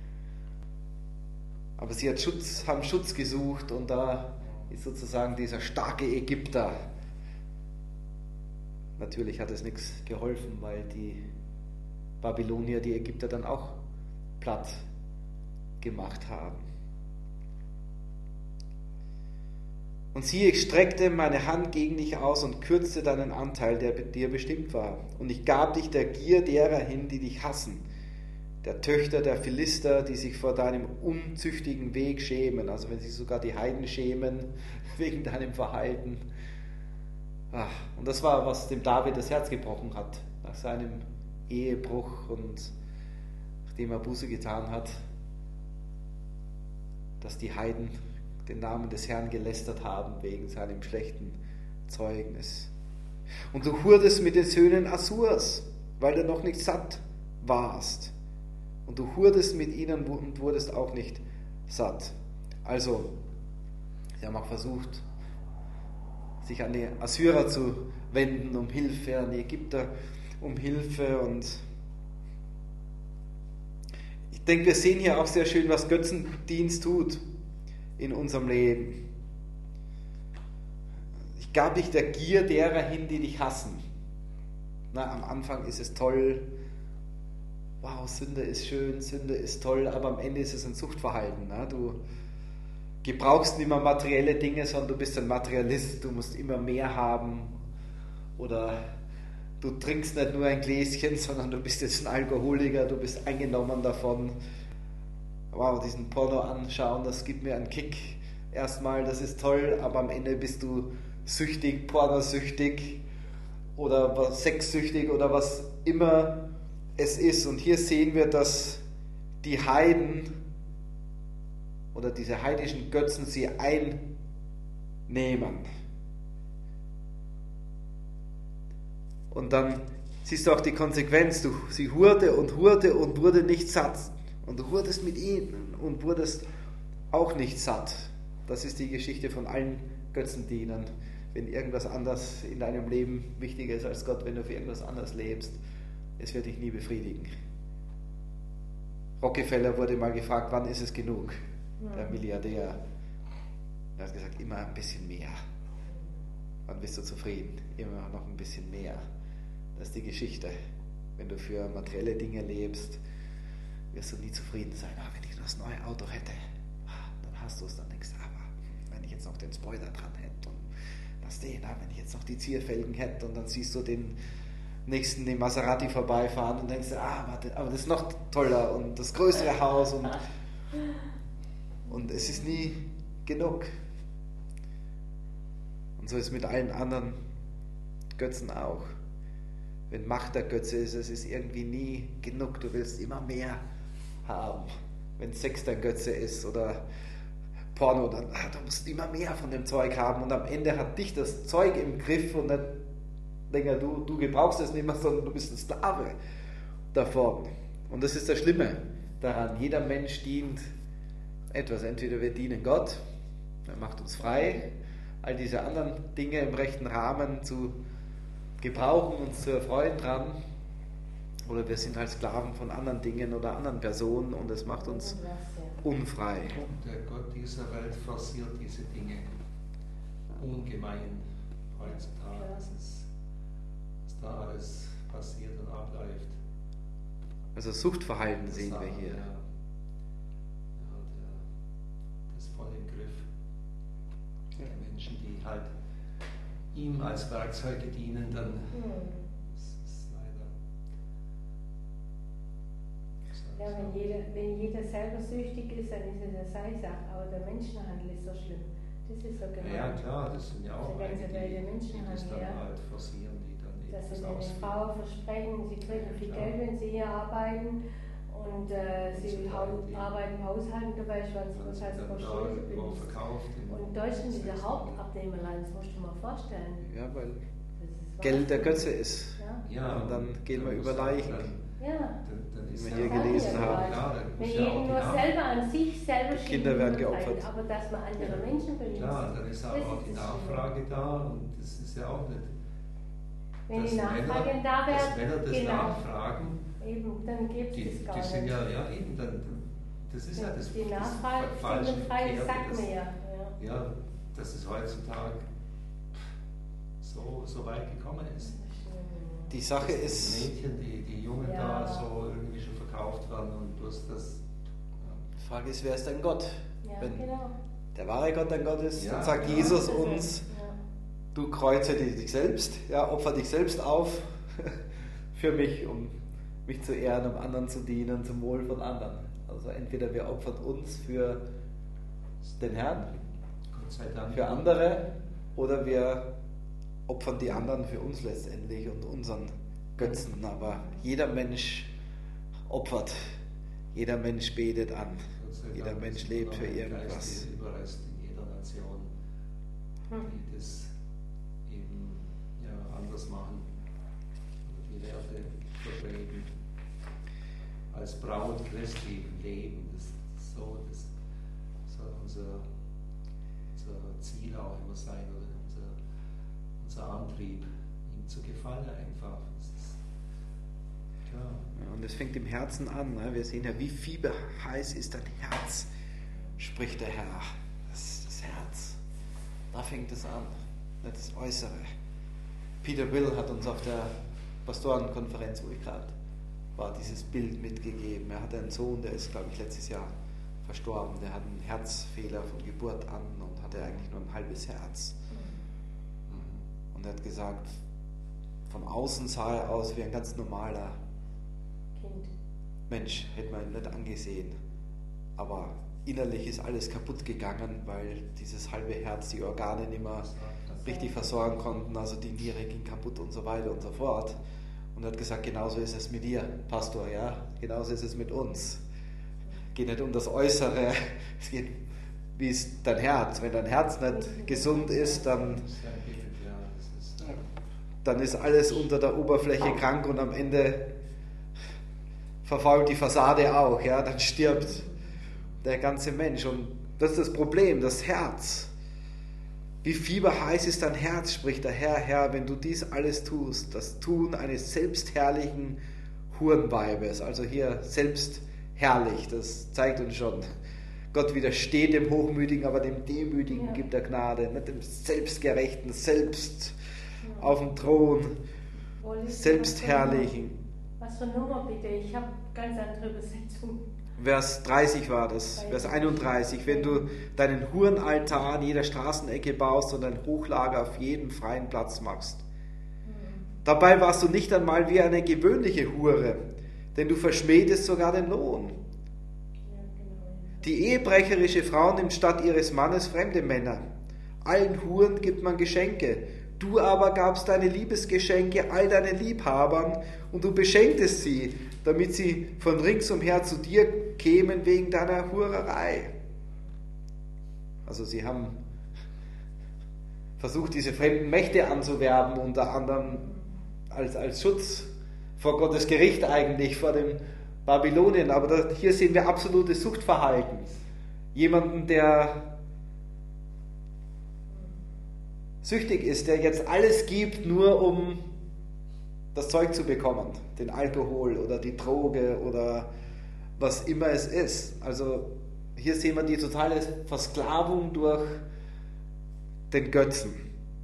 Aber sie hat Schutz, haben Schutz gesucht und da ist sozusagen dieser starke Ägypter. Natürlich hat es nichts geholfen, weil die Babylonier die Ägypter dann auch platt gemacht haben. Und siehe, ich streckte meine Hand gegen dich aus und kürzte deinen Anteil, der dir bestimmt war. Und ich gab dich der Gier derer hin, die dich hassen, der Töchter der Philister, die sich vor deinem unzüchtigen Weg schämen. Also wenn sich sogar die Heiden schämen wegen deinem Verhalten. Ach, und das war, was dem David das Herz gebrochen hat, nach seinem Ehebruch und nachdem er Buße getan hat, dass die Heiden den Namen des Herrn gelästert haben wegen seinem schlechten Zeugnis. Und du hurtest mit den Söhnen Assurs, weil du noch nicht satt warst. Und du hurtest mit ihnen und wurdest auch nicht satt. Also, sie haben auch versucht, sich an die Assyrer zu wenden um Hilfe, an die Ägypter um Hilfe. Und ich denke, wir sehen hier auch sehr schön, was Götzendienst tut in unserem Leben. Ich gab dich der Gier derer hin, die dich hassen. Na, am Anfang ist es toll, wow, Sünde ist schön, Sünde ist toll, aber am Ende ist es ein Suchtverhalten. Na? Du gebrauchst nicht mehr materielle Dinge, sondern du bist ein Materialist, du musst immer mehr haben. Oder du trinkst nicht nur ein Gläschen, sondern du bist jetzt ein Alkoholiker, du bist eingenommen davon. Wow, diesen Porno anschauen, das gibt mir einen Kick. Erstmal, das ist toll, aber am Ende bist du süchtig, pornosüchtig oder was, sexsüchtig oder was immer es ist. Und hier sehen wir, dass die Heiden oder diese heidnischen Götzen sie einnehmen. Und dann siehst du auch die Konsequenz. Du, sie hurte und hurte und wurde nicht satt. Und du hurtest mit ihnen und wurdest auch nicht satt. Das ist die Geschichte von allen Götzendienern. Wenn irgendwas anderes in deinem Leben wichtiger ist als Gott, wenn du für irgendwas anderes lebst, es wird dich nie befriedigen. Rockefeller wurde mal gefragt, wann ist es genug? Ja. Der Milliardär. Er hat gesagt, immer ein bisschen mehr. Wann bist du zufrieden? Immer noch ein bisschen mehr. Das ist die Geschichte. Wenn du für materielle Dinge lebst, wirst du nie zufrieden sein. Ah, wenn ich nur das neue Auto hätte, ah, dann hast du es, dann denkst du, aber wenn ich jetzt noch den Spoiler dran hätte und das den, ah, wenn ich jetzt noch die Zierfelgen hätte und dann siehst du den nächsten, den Maserati vorbeifahren und denkst du, ah, warte, aber das ist noch toller und das größere Haus und, und es ist nie genug. Und so ist es mit allen anderen Götzen auch. Wenn Macht der Götze ist, es ist irgendwie nie genug, du willst immer mehr haben. Wenn Sex dein Götze ist oder Porno, dann ah, du musst immer mehr von dem Zeug haben und am Ende hat dich das Zeug im Griff und dann länger du, du gebrauchst es nicht mehr, sondern du bist ein Sklave davon. Und das ist das Schlimme daran. Jeder Mensch dient etwas. Entweder wir dienen Gott, er macht uns frei, all diese anderen Dinge im rechten Rahmen zu gebrauchen, uns zu erfreuen dran, oder wir sind halt Sklaven von anderen Dingen oder anderen Personen und es macht uns unfrei. Und der Gott dieser Welt forciert diese Dinge ungemein heutzutage. Das ist, was da alles passiert und abläuft. Also Suchtverhalten das sehen wir hier. Ja, ja, der, das voll im Griff. Ja. Der Menschen, die halt ihm als Werkzeuge dienen, dann Hm. ist es leider. Ja, wenn jeder, wenn jeder selber süchtig ist, dann ist es eine Seilsache, aber der Menschenhandel ist so schlimm. Das ist so gemein. Ja klar, das sind ja auch Die ganze einige, Welt der die, die das Menschenhandel, dann ja. halt forcieren, die dann dass das sie den ausführen. Frauen versprechen, sie kriegen viel Ja. Geld, wenn sie hier arbeiten. Und äh, sie Und so hau weiter. arbeiten im Haushalten dabei, schwanz Dann was sind heißt dann da Broschüre. irgendwo verkauft. in Und Deutschland ist der sechs Hauptabnehmerland, das musst du dir mal vorstellen. Ja, weil Das ist Geld der Wahnsinn. Götze ist. Ja. Ja, Und dann gehen wir dann über muss auch Leichen. Dann, Ja. dann, dann ist Wie wir ja hier Sag ich gelesen ja haben. gerade. Klar, dann Wenn muss ja auch jeden die nur Nach- selber an sich selber Die Kinder werden geopfert. aber dass man andere Menschen benutzt. Klar, dann ist aber das auch die das Nachfrage da und das ist ja auch nicht. Wenn dass die Nachfrage Männer, da wäre, dass Männer das genau, nachfragen, eben, dann gibt es die, das gar die sind nicht. ja, ja eben, dann, das ist ja das, die das Nachfrage falsche ist frei, Verkehrte, sagt das- mir ja. ja. Ja, dass es heutzutage so, so weit gekommen ist. Die Sache Dass ist, Die Mädchen, die, die Jungen Ja. da so irgendwie schon verkauft werden und bloß das. die Frage ist, wer ist dein Gott? Ja, Wenn genau. der wahre Gott dein Gott ist, Ja, dann sagt genau. Jesus Das ist uns, es, ja. du kreuze dich selbst, ja, opfer dich selbst auf für mich, um mich zu ehren, um anderen zu dienen, zum Wohl von anderen. Also entweder wir opfern uns für den Herrn, Gott sei Dank. für andere, oder wir opfern die anderen für uns letztendlich und unseren Götzen. Aber jeder Mensch opfert, jeder Mensch betet an, Gott sei jeder Dank Mensch ist lebt noch für ein irgendwas. geistiger Überrest in jeder Nation, Hm. die das eben ja, anders machen, oder die Werte vertreten. Als Braut Christi leben, das ist so, das soll unser, unser Ziel auch immer sein, oder unser, unser Antrieb, ihm zu gefallen einfach. Das ist, klar. Ja, und es fängt im Herzen an. Ne? Wir sehen ja, wie fieberheiß ist dein Herz, spricht der Herr. Das ist das Herz. Da fängt es an, nicht das Äußere. Peter Will hat uns auf der Pastorenkonferenz, wo ich gerade war, dieses Bild mitgegeben. Er hatte einen Sohn, der ist, glaube ich, letztes Jahr verstorben. Der hat einen Herzfehler von Geburt an und hatte eigentlich nur ein halbes Herz. Und er hat gesagt, von außen sah er aus wie ein ganz normaler Kind. Mensch, hätte man ihn nicht angesehen. Aber innerlich ist alles kaputt gegangen, weil dieses halbe Herz die Organe nicht mehr richtig versorgen konnten. Also die Niere ging kaputt und so weiter und so fort. Und er hat gesagt, genauso ist es mit dir, Pastor, ja, genauso ist es mit uns. Es geht nicht um das Äußere, es geht, wie ist dein Herz. Wenn dein Herz nicht gesund ist, dann, Das ist ein Bild, ja, das ist, äh, dann ist alles unter der Oberfläche krank und am Ende verfault die Fassade auch, ja, dann stirbt der ganze Mensch. Und das ist das Problem, das Herz. Wie fieberheiß ist dein Herz, spricht der Herr, Herr, wenn du dies alles tust, das Tun eines selbstherrlichen Hurenweibes. Also hier selbstherrlich, das zeigt uns schon, Gott widersteht dem Hochmütigen, aber dem Demütigen Ja. gibt er Gnade, nicht dem Selbstgerechten, selbst auf dem Thron, Wo liest du selbstherrlichen. Was für Nummer bitte? Ich habe ganz andere Übersetzung. Vers dreißig war das, Vers einunddreißig. Wenn du deinen Hurenaltar an jeder Straßenecke baust und ein Hochlager auf jedem freien Platz machst. Dabei warst du nicht einmal wie eine gewöhnliche Hure, denn du verschmähtest sogar den Lohn. Ja, genau. Die ehebrecherische Frau nimmt statt ihres Mannes fremde Männer. Allen Huren gibt man Geschenke. Du aber gabst deine Liebesgeschenke all deinen Liebhabern und du beschenktest sie, damit sie von ringsumher zu dir kämen wegen deiner Hurerei. Also sie haben versucht, diese fremden Mächte anzuwerben, unter anderem als, als Schutz vor Gottes Gericht eigentlich, vor dem Babylonien. Aber da, hier sehen wir absolutes Suchtverhalten. Jemanden, der süchtig ist, der jetzt alles gibt, nur um das Zeug zu bekommen, den Alkohol oder die Droge oder was immer es ist. Also hier sehen wir die totale Versklavung durch den Götzen.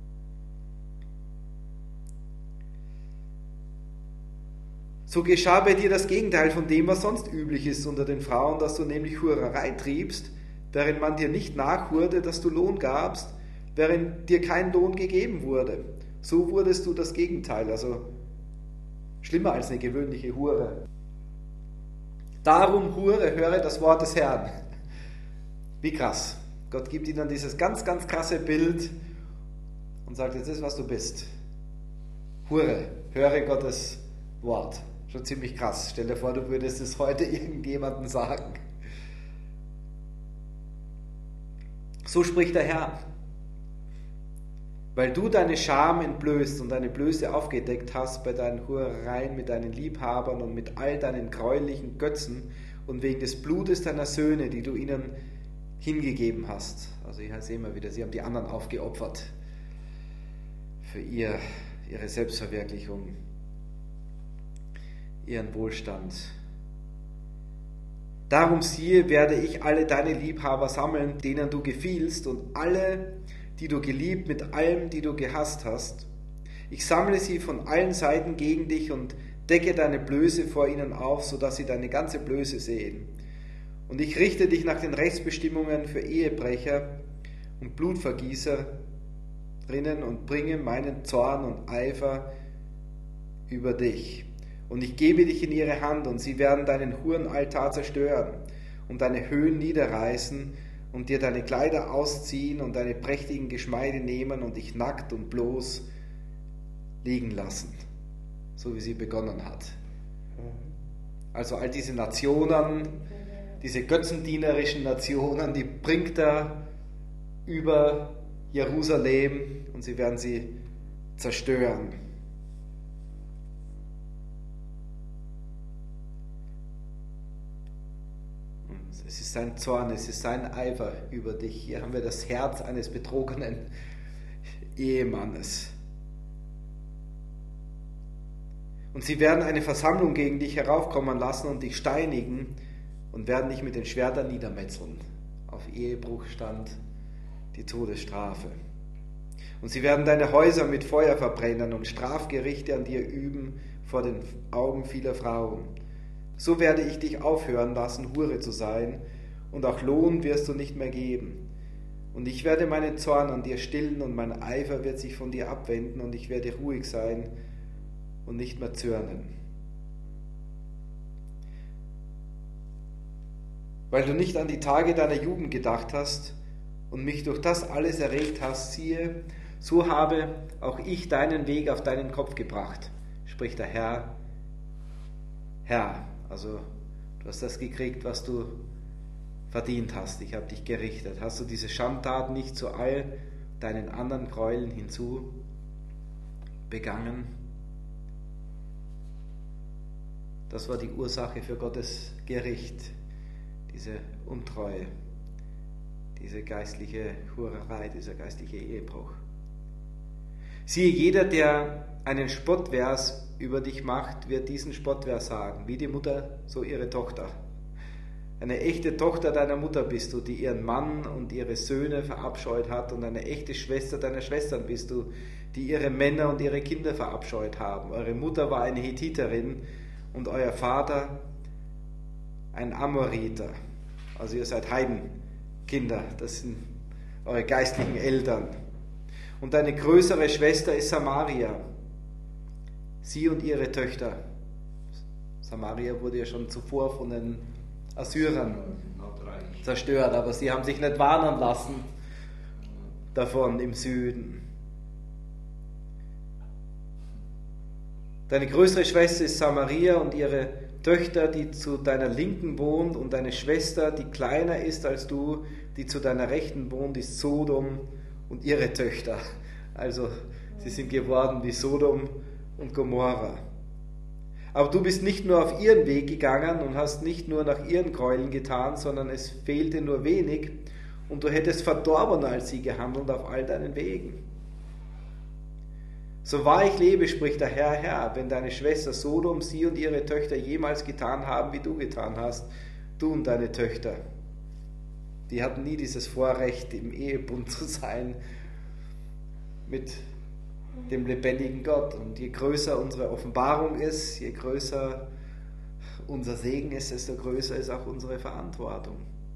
So geschah bei dir das Gegenteil von dem, was sonst üblich ist unter den Frauen, dass du nämlich Hurerei triebst, während man dir nicht nachhurte, dass du Lohn gabst, während dir kein Lohn gegeben wurde. So wurdest du das Gegenteil, also schlimmer als eine gewöhnliche Hure. Darum, Hure, höre das Wort des Herrn. Wie krass. Gott gibt ihnen dieses ganz, ganz krasse Bild und sagt, jetzt ist, was du bist. Hure, höre Gottes Wort. Schon ziemlich krass. Stell dir vor, du würdest es heute irgendjemandem sagen. So spricht der Herr. Weil du deine Scham entblößt und deine Blöße aufgedeckt hast bei deinen Hurereien mit deinen Liebhabern und mit all deinen gräulichen Götzen und wegen des Blutes deiner Söhne, die du ihnen hingegeben hast. Also hier sehen wir wieder, sie haben die anderen aufgeopfert für ihr, ihre Selbstverwirklichung, ihren Wohlstand. Darum siehe, werde ich alle deine Liebhaber sammeln, denen du gefielst, und alle, die du geliebt mit allem, die du gehasst hast. Ich sammle sie von allen Seiten gegen dich und decke deine Blöße vor ihnen auf, sodass sie deine ganze Blöße sehen. Und ich richte dich nach den Rechtsbestimmungen für Ehebrecher und Blutvergießerinnen und bringe meinen Zorn und Eifer über dich. Und ich gebe dich in ihre Hand, und sie werden deinen Hurenaltar zerstören und deine Höhen niederreißen und dir deine Kleider ausziehen und deine prächtigen Geschmeide nehmen und dich nackt und bloß liegen lassen, so wie sie begonnen hat. Also all diese Nationen, diese götzendienerischen Nationen, die bringt er über Jerusalem und sie werden sie zerstören. Es ist sein Zorn, es ist sein Eifer über dich. Hier haben wir das Herz eines betrogenen Ehemannes. Und sie werden eine Versammlung gegen dich heraufkommen lassen und dich steinigen und werden dich mit den Schwertern niedermetzeln. Auf Ehebruch stand die Todesstrafe. Und sie werden deine Häuser mit Feuer verbrennen und Strafgerichte an dir üben vor den Augen vieler Frauen. So werde ich dich aufhören lassen, Hure zu sein, und auch Lohn wirst du nicht mehr geben. Und ich werde meinen Zorn an dir stillen, und mein Eifer wird sich von dir abwenden, und ich werde ruhig sein und nicht mehr zürnen. Weil du nicht an die Tage deiner Jugend gedacht hast und mich durch das alles erregt hast, siehe, so habe auch ich deinen Weg auf deinen Kopf gebracht, spricht der Herr. Herr, also du hast das gekriegt, was du verdient hast. Ich habe dich gerichtet. Hast du diese Schandtat nicht zu all deinen anderen Gräueln hinzu begangen? Das war die Ursache für Gottes Gericht, diese Untreue, diese geistliche Hurerei, dieser geistliche Ehebruch. Siehe, jeder, der einen Spottvers über dich macht, wird diesen Spottvers sagen, wie die Mutter, so ihre Tochter. Eine echte Tochter deiner Mutter bist du, die ihren Mann und ihre Söhne verabscheut hat, und eine echte Schwester deiner Schwestern bist du, die ihre Männer und ihre Kinder verabscheut haben. Eure Mutter war eine Hethiterin und euer Vater ein Amoriter. Also ihr seid Heidenkinder, das sind eure geistlichen Eltern. Und deine größere Schwester ist Samaria, sie und ihre Töchter. Samaria wurde ja schon zuvor von den Assyrern zerstört, aber sie haben sich nicht warnen lassen davon im Süden. Deine größere Schwester ist Samaria und ihre Töchter, die zu deiner Linken wohnt, und deine Schwester, die kleiner ist als du, die zu deiner Rechten wohnt, ist Sodom und ihre Töchter. Also sie sind geworden wie Sodom und Gomorra. Aber du bist nicht nur auf ihren Weg gegangen und hast nicht nur nach ihren Gräueln getan, sondern es fehlte nur wenig, und du hättest verdorbener als sie gehandelt auf all deinen Wegen. So wahr ich lebe, spricht der Herr, Herr, wenn deine Schwester Sodom, sie und ihre Töchter jemals getan haben, wie du getan hast, du und deine Töchter. Die hatten nie dieses Vorrecht, im Ehebund zu sein mit dem lebendigen Gott. Und je größer unsere Offenbarung ist, je größer unser Segen ist, desto größer ist auch unsere Verantwortung.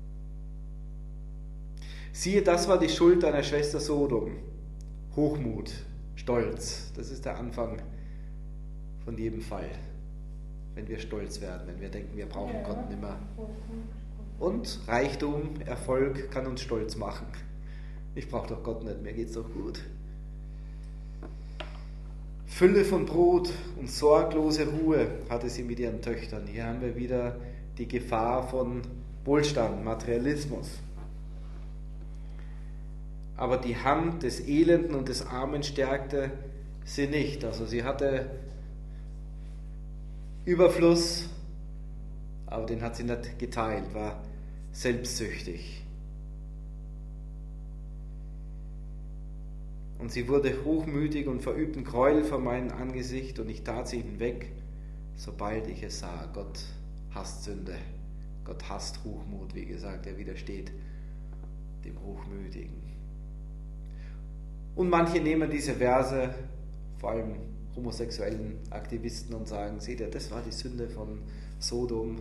Siehe, das war die Schuld deiner Schwester Sodom. Hochmut, Stolz, das ist der Anfang von jedem Fall. Wenn wir stolz werden, wenn wir denken, wir brauchen ja. Gott nicht mehr. Und Reichtum, Erfolg kann uns stolz machen. Ich brauche doch Gott nicht, mir geht's doch gut. Fülle von Brot und sorglose Ruhe hatte sie mit ihren Töchtern. Hier haben wir wieder die Gefahr von Wohlstand, Materialismus. Aber die Hand des Elenden und des Armen stärkte sie nicht. Also sie hatte Überfluss, aber den hat sie nicht geteilt, war selbstsüchtig. Und sie wurde hochmütig und verübten Gräuel vor meinem Angesicht, und ich tat sie hinweg, sobald ich es sah. Gott hasst Sünde, Gott hasst Hochmut, wie gesagt, er widersteht dem Hochmütigen. Und manche nehmen diese Verse, vor allem homosexuellen Aktivisten, und sagen, seht ihr, das war die Sünde von Sodom.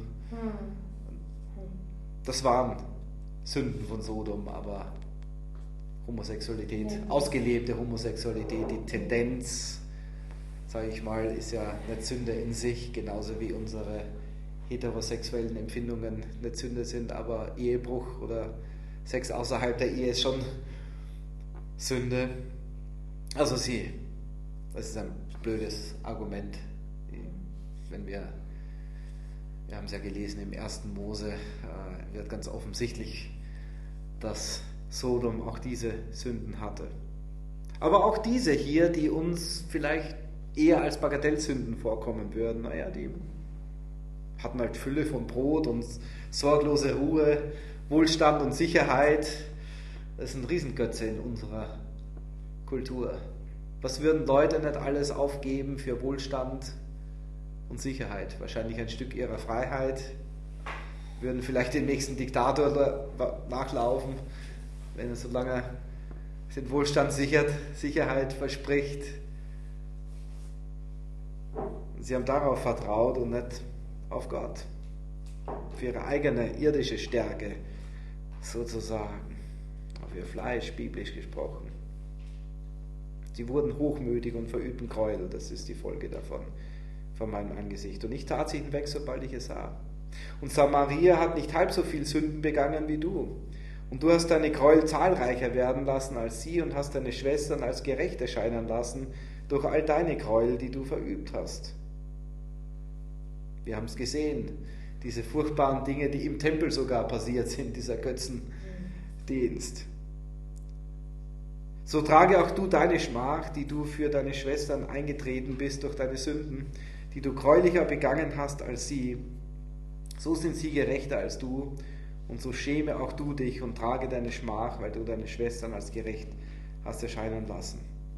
Das waren Sünden von Sodom, aber Homosexualität, ausgelebte Homosexualität, die Tendenz, sage ich mal, ist ja nicht Sünde in sich, genauso wie unsere heterosexuellen Empfindungen nicht Sünde sind, aber Ehebruch oder Sex außerhalb der Ehe ist schon Sünde. Also sie, das ist ein blödes Argument, wenn wir, wir haben es ja gelesen im ersten Mose, äh, wird ganz offensichtlich, dass Sodom auch diese Sünden hatte. Aber auch diese hier, die uns vielleicht eher als Bagatellsünden vorkommen würden, naja, die hatten halt Fülle von Brot und sorglose Ruhe, Wohlstand und Sicherheit. Das ist ein Riesengötze in unserer Kultur. Was würden Leute nicht alles aufgeben für Wohlstand und Sicherheit? Wahrscheinlich ein Stück ihrer Freiheit, würden vielleicht dem nächsten Diktator nachlaufen, wenn er so lange den Wohlstand sichert, Sicherheit verspricht. Sie haben darauf vertraut und nicht auf Gott. Für ihre eigene irdische Stärke sozusagen. Auf ihr Fleisch, biblisch gesprochen. Sie wurden hochmütig und verübten Gräuel. Das ist die Folge davon, von meinem Angesicht. Und ich tat sie hinweg, sobald ich es sah. Und Samaria hat nicht halb so viel Sünden begangen wie du. Und du hast deine Gräuel zahlreicher werden lassen als sie und hast deine Schwestern als gerecht erscheinen lassen durch all deine Gräuel, die du verübt hast. Wir haben es gesehen, diese furchtbaren Dinge, die im Tempel sogar passiert sind, dieser Götzendienst. So trage auch du deine Schmach, die du für deine Schwestern eingetreten bist durch deine Sünden, die du gräulicher begangen hast als sie. So sind sie gerechter als du. Und so schäme auch du dich und trage deine Schmach, weil du deine Schwestern als gerecht hast erscheinen lassen.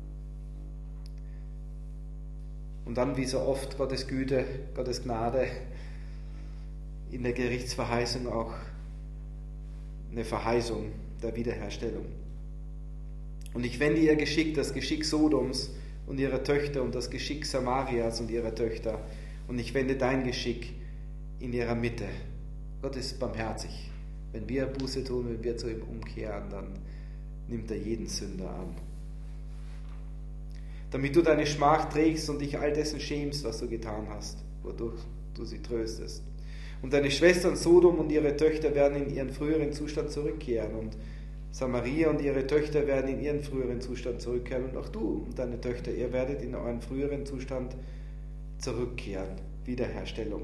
Und dann, wie so oft, Gottes Güte, Gottes Gnade, in der Gerichtsverheißung auch eine Verheißung der Wiederherstellung. Und ich wende ihr Geschick, das Geschick Sodoms und ihrer Töchter und das Geschick Samarias und ihrer Töchter. Und ich wende dein Geschick in ihrer Mitte. Gott ist barmherzig. Wenn wir Buße tun, wenn wir zu ihm umkehren, dann nimmt er jeden Sünder an. Damit du deine Schmach trägst und dich all dessen schämst, was du getan hast, wodurch du sie tröstest. Und deine Schwestern Sodom und ihre Töchter werden in ihren früheren Zustand zurückkehren und Samaria und ihre Töchter werden in ihren früheren Zustand zurückkehren und auch du und deine Töchter, ihr werdet in euren früheren Zustand zurückkehren. Wiederherstellung.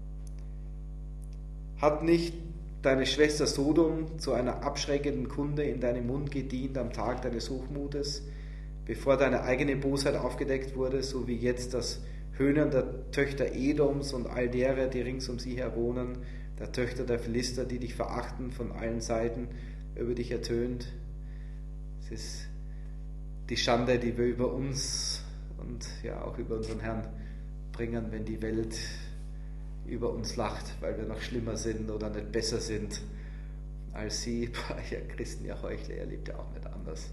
Hat nicht deine Schwester Sodom zu einer abschreckenden Kunde in deinem Mund gedient am Tag deines Hochmutes, bevor deine eigene Bosheit aufgedeckt wurde, so wie jetzt das Höhnen der Töchter Edoms und all derer, die rings um sie her wohnen, der Töchter der Philister, die dich verachten, von allen Seiten über dich ertönt. Es ist die Schande, die wir über uns und ja auch über unseren Herrn bringen, wenn die Welt über uns lacht, weil wir noch schlimmer sind oder nicht besser sind als sie. Boah, ja, Christen, ja Heuchler, ihr lebt ja auch nicht anders.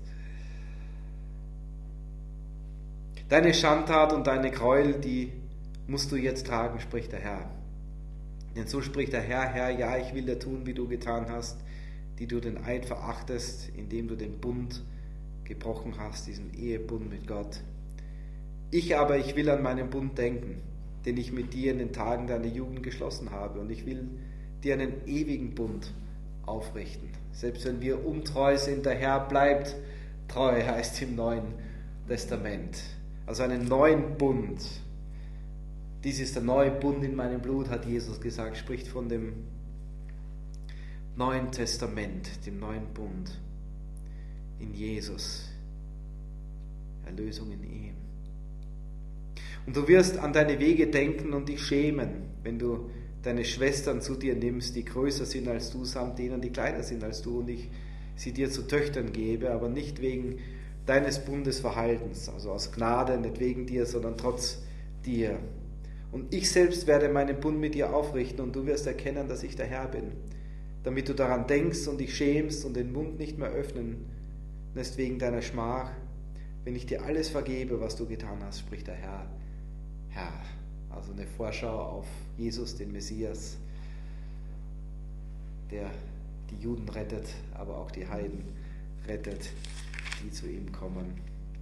Deine Schandtat und deine Gräuel, die musst du jetzt tragen, spricht der Herr. Denn so spricht der Herr, Herr, ja, ich will dir tun, wie du getan hast, die du den Eid verachtest, indem du den Bund gebrochen hast, diesen Ehebund mit Gott. Ich aber, ich will an meinen Bund denken, den ich mit dir in den Tagen deiner Jugend geschlossen habe, und ich will dir einen ewigen Bund aufrichten. Selbst wenn wir untreu sind, der Herr bleibt treu, heißt im Neuen Testament. Also einen neuen Bund. Dies ist der neue Bund in meinem Blut, hat Jesus gesagt, spricht von dem Neuen Testament, dem neuen Bund in Jesus. Erlösung in ihm. Und du wirst an deine Wege denken und dich schämen, wenn du deine Schwestern zu dir nimmst, die größer sind als du, samt denen, die kleiner sind als du, und ich sie dir zu Töchtern gebe, aber nicht wegen deines Bundesverhaltens, also aus Gnade, nicht wegen dir, sondern trotz dir. Und ich selbst werde meinen Bund mit dir aufrichten, und du wirst erkennen, dass ich der Herr bin, damit du daran denkst und dich schämst und den Mund nicht mehr öffnen lässt wegen deiner Schmach, wenn ich dir alles vergebe, was du getan hast, spricht der Herr. Herr, also eine Vorschau auf Jesus, den Messias, der die Juden rettet, aber auch die Heiden rettet, die zu ihm kommen.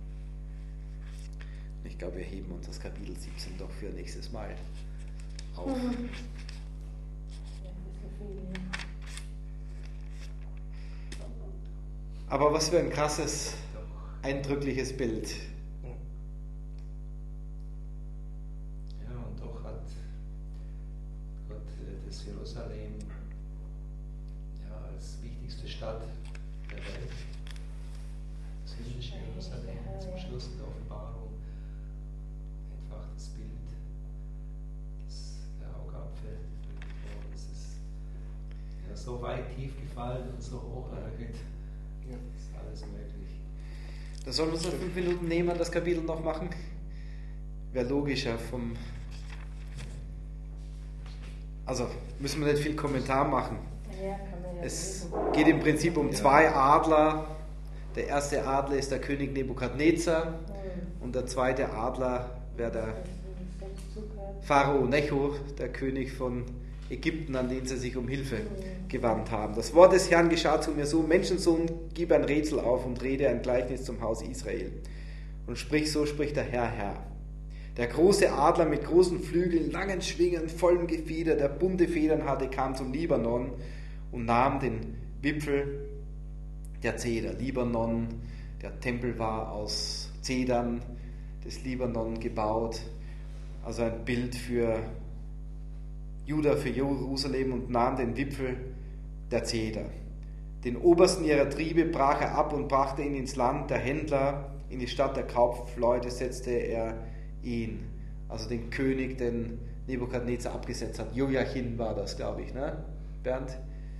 Ich glaube, wir heben uns das Kapitel siebzehn doch für nächstes Mal auf. Aber was für ein krasses, eindrückliches Bild. Ja, und doch hat Gott das Jerusalem ja, als wichtigste Stadt der Welt, das himmlische Jerusalem, zum Schluss der Offenbarung, einfach das Bild, das der Augapfel, das ist ja, so weit tief gefallen und so hoch erhöht. Ja, das ist alles möglich. Da sollen wir uns noch fünf Minuten nehmen, das Kapitel noch machen. Wäre logischer vom. Also müssen wir nicht viel Kommentar machen. Ja, kann man ja Es lesen. geht im Prinzip um zwei Adler. Der erste Adler ist der König Nebukadnezar Mhm. und der zweite Adler wäre der Das ist selbst zugehört. Pharao Necho, der König von Ägypten, an den sie sich um Hilfe gewandt haben. Das Wort des Herrn geschah zu mir so: Menschensohn, gib ein Rätsel auf und rede ein Gleichnis zum Haus Israel. Und sprich, so spricht der Herr, Herr. Der große Adler mit großen Flügeln, langen Schwingen, vollem Gefieder, der bunte Federn hatte, kam zum Libanon und nahm den Wipfel der Zeder. Libanon, der Tempel war aus Zedern des Libanon gebaut, also ein Bild für Juda, für Jerusalem, und nahm den Wipfel der Zeder. Den obersten ihrer Triebe brach er ab und brachte ihn ins Land der Händler, in die Stadt der Kaufleute setzte er ihn, also den König, den Nebukadnezar abgesetzt hat. Joachim war das, glaube ich, ne? Bernd?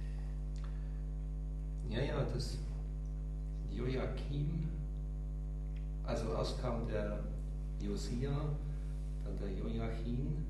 Ja, ja, das Joachim, also erst kam der Josia, dann der Joachim.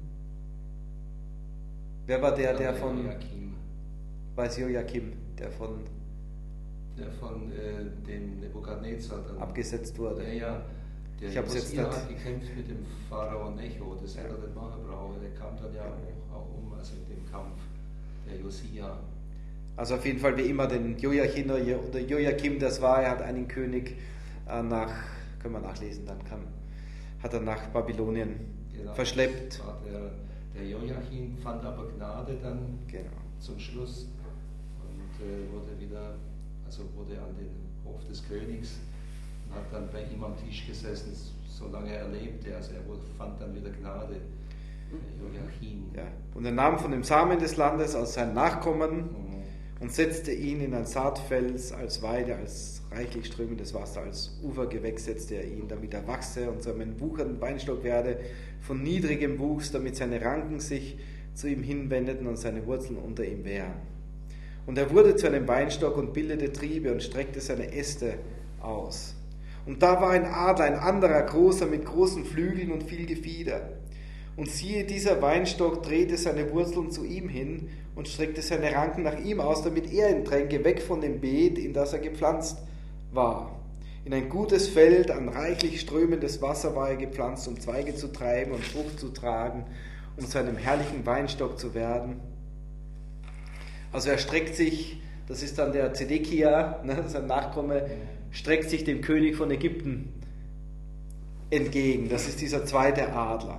Wer war der, dann der von, Joachim, weiß Joachim, der von der von äh, dem Nebukadnezar dann abgesetzt wurde? Ja, ja. Der Ich hab's jetzt Josia nicht. hat gekämpft mit dem Pharao Necho, das hätte er nicht machen brauchen. Der kam dann ja auch, auch um, also in dem Kampf, der Josia. Also auf jeden Fall wie immer den Joachim oder Joachim, das war, er hat einen König äh, nach, können wir nachlesen, dann kann, hat er nach Babylonien Genau, verschleppt. das war der, der Joachim fand aber Gnade dann Genau. zum Schluss und äh, wurde wieder, also wurde an den Hof des Königs und hat dann bei ihm am Tisch gesessen, solange er lebte. Also er wurde, fand dann wieder Gnade, der Joachim. Ja. Und er nahm von dem Samen des Landes als sein Nachkommen Mhm. und setzte ihn in ein Saatfels als Weide, als reichlich strömendes Wasser, als Ufergewächs setzte er ihn, damit er wachse und zu einem wuchernden Weinstock werde, von niedrigem Wuchs, damit seine Ranken sich zu ihm hinwendeten und seine Wurzeln unter ihm wären. Und er wurde zu einem Weinstock und bildete Triebe und streckte seine Äste aus. Und da war ein Adler, ein anderer, großer, mit großen Flügeln und viel Gefieder. Und siehe, dieser Weinstock drehte seine Wurzeln zu ihm hin und streckte seine Ranken nach ihm aus, damit er ihn tränke, weg von dem Beet, in das er gepflanzt war. In ein gutes Feld, an reichlich strömendes Wasser war er gepflanzt, um Zweige zu treiben und Frucht zu tragen, um zu einem herrlichen Weinstock zu werden. Also er streckt sich, das ist dann der Zedekia, ne, sein Nachkomme, streckt sich dem König von Ägypten entgegen. Das ist dieser zweite Adler.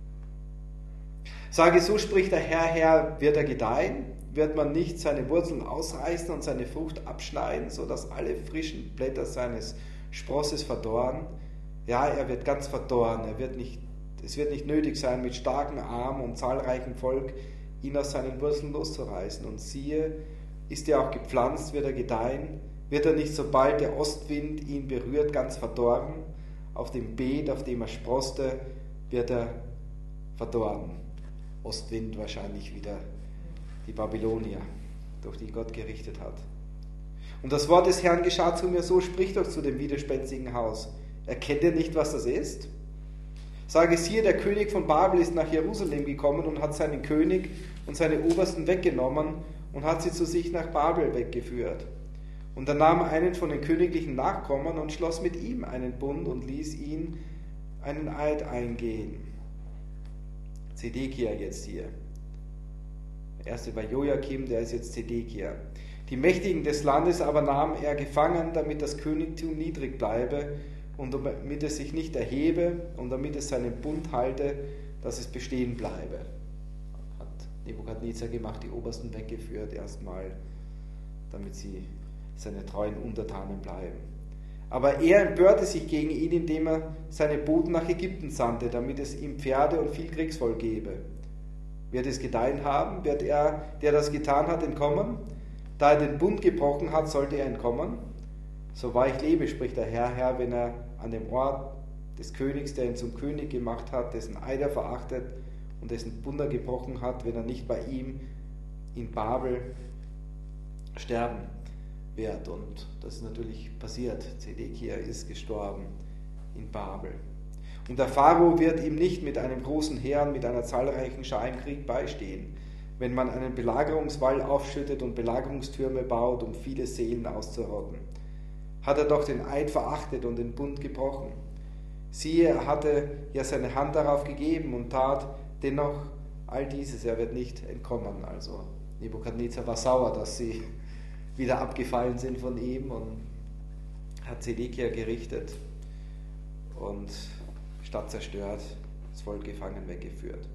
Sage, so spricht der Herr, Herr, wird er gedeihen? Wird man nicht seine Wurzeln ausreißen und seine Frucht abschneiden, sodass alle frischen Blätter seines Sprosses verdorren? Ja, er wird ganz verdorren. Er wird nicht, es wird nicht nötig sein, mit starken Armen und zahlreichem Volk ihn aus seinen Wurzeln loszureißen. Und siehe, ist er auch gepflanzt, wird er gedeihen, wird er nicht, sobald der Ostwind ihn berührt, ganz verdorren. Auf dem Beet, auf dem er sproste, wird er verdorren. Ostwind wahrscheinlich wieder die Babylonier, durch die Gott gerichtet hat. Und das Wort des Herrn geschah zu mir, so sprich doch zu dem widerspenstigen Haus. Erkennt ihr nicht, was das ist? Sage es hier, der König von Babel ist nach Jerusalem gekommen und hat seinen König und seine Obersten weggenommen und hat sie zu sich nach Babel weggeführt. Und er nahm einen von den königlichen Nachkommen und schloss mit ihm einen Bund und ließ ihn einen Eid eingehen. Zedekia jetzt hier. Der erste war Joachim, der ist jetzt Zedekia. Die Mächtigen des Landes aber nahm er gefangen, damit das Königtum niedrig bleibe und damit es sich nicht erhebe und damit es seinen Bund halte, dass es bestehen bleibe. Hat Nebukadnezar gemacht, die Obersten weggeführt erstmal, damit sie seine treuen Untertanen bleiben. Aber er empörte sich gegen ihn, indem er seine Boten nach Ägypten sandte, damit es ihm Pferde und viel Kriegsvolk gebe. Wird es gedeihen haben? Wird er, der das getan hat, entkommen? Da er den Bund gebrochen hat, sollte er entkommen? So wahr ich lebe, spricht der Herr, Herr, wenn er an dem Ort des Königs, der ihn zum König gemacht hat, dessen Eid er verachtet und dessen Bund er gebrochen hat, wenn er nicht bei ihm in Babel sterben wird. Und das ist natürlich passiert. Zedekia ist gestorben in Babel. Und der Pharao wird ihm nicht mit einem großen Heer, mit einer zahlreichen Schar im Krieg beistehen, wenn man einen Belagerungswall aufschüttet und Belagerungstürme baut, um viele Seelen auszurotten. Hat er doch den Eid verachtet und den Bund gebrochen. Siehe, er hatte ja seine Hand darauf gegeben und tat dennoch all dieses. Er wird nicht entkommen. Also Nebukadnezar war sauer, dass sie wieder abgefallen sind von ihm und hat Zedekia gerichtet und Stadt zerstört, das Volk gefangen weggeführt.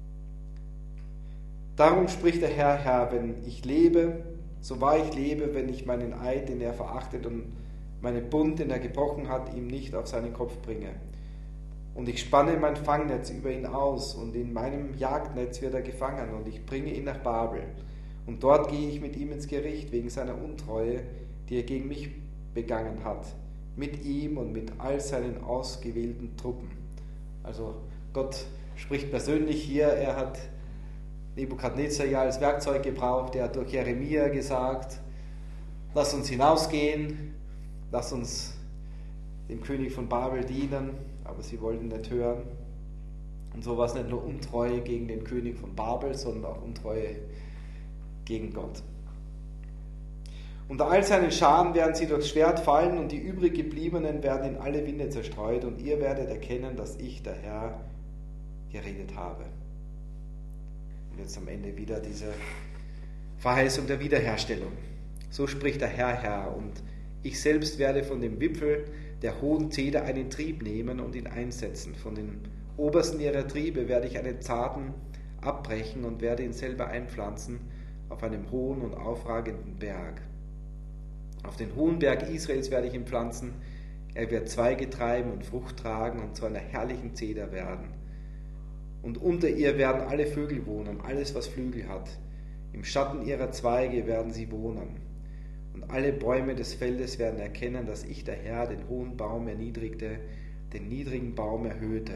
Darum spricht der Herr, Herr, wenn ich lebe, so wahr ich lebe, wenn ich meinen Eid, den er verachtet, und meinen Bund, den er gebrochen hat, ihm nicht auf seinen Kopf bringe. Und ich spanne mein Fangnetz über ihn aus, und in meinem Jagdnetz wird er gefangen, und ich bringe ihn nach Babel. Und dort gehe ich mit ihm ins Gericht, wegen seiner Untreue, die er gegen mich begangen hat, mit ihm und mit all seinen ausgewählten Truppen. Also Gott spricht persönlich hier, er hat Nebukadnezar ja als Werkzeug gebraucht, er hat durch Jeremia gesagt, lass uns hinausgehen, lass uns dem König von Babel dienen, aber sie wollten nicht hören. Und so war es nicht nur Untreue gegen den König von Babel, sondern auch Untreue gegen Gott. Unter all seinen Scharen werden sie durchs Schwert fallen und die übrig gebliebenen werden in alle Winde zerstreut und ihr werdet erkennen, dass ich, der Herr, geredet habe. Und jetzt am Ende wieder diese Verheißung der Wiederherstellung. So spricht der Herr, Herr, und ich selbst werde von dem Wipfel der hohen Zeder einen Trieb nehmen und ihn einsetzen. Von den obersten ihrer Triebe werde ich einen zarten abbrechen und werde ihn selber einpflanzen auf einem hohen und aufragenden Berg. Auf den hohen Berg Israels werde ich ihn pflanzen. Er wird Zweige treiben und Frucht tragen und zu einer herrlichen Zeder werden. Und unter ihr werden alle Vögel wohnen, alles, was Flügel hat. Im Schatten ihrer Zweige werden sie wohnen. Und alle Bäume des Feldes werden erkennen, dass ich, der Herr, den hohen Baum erniedrigte, den niedrigen Baum erhöhte.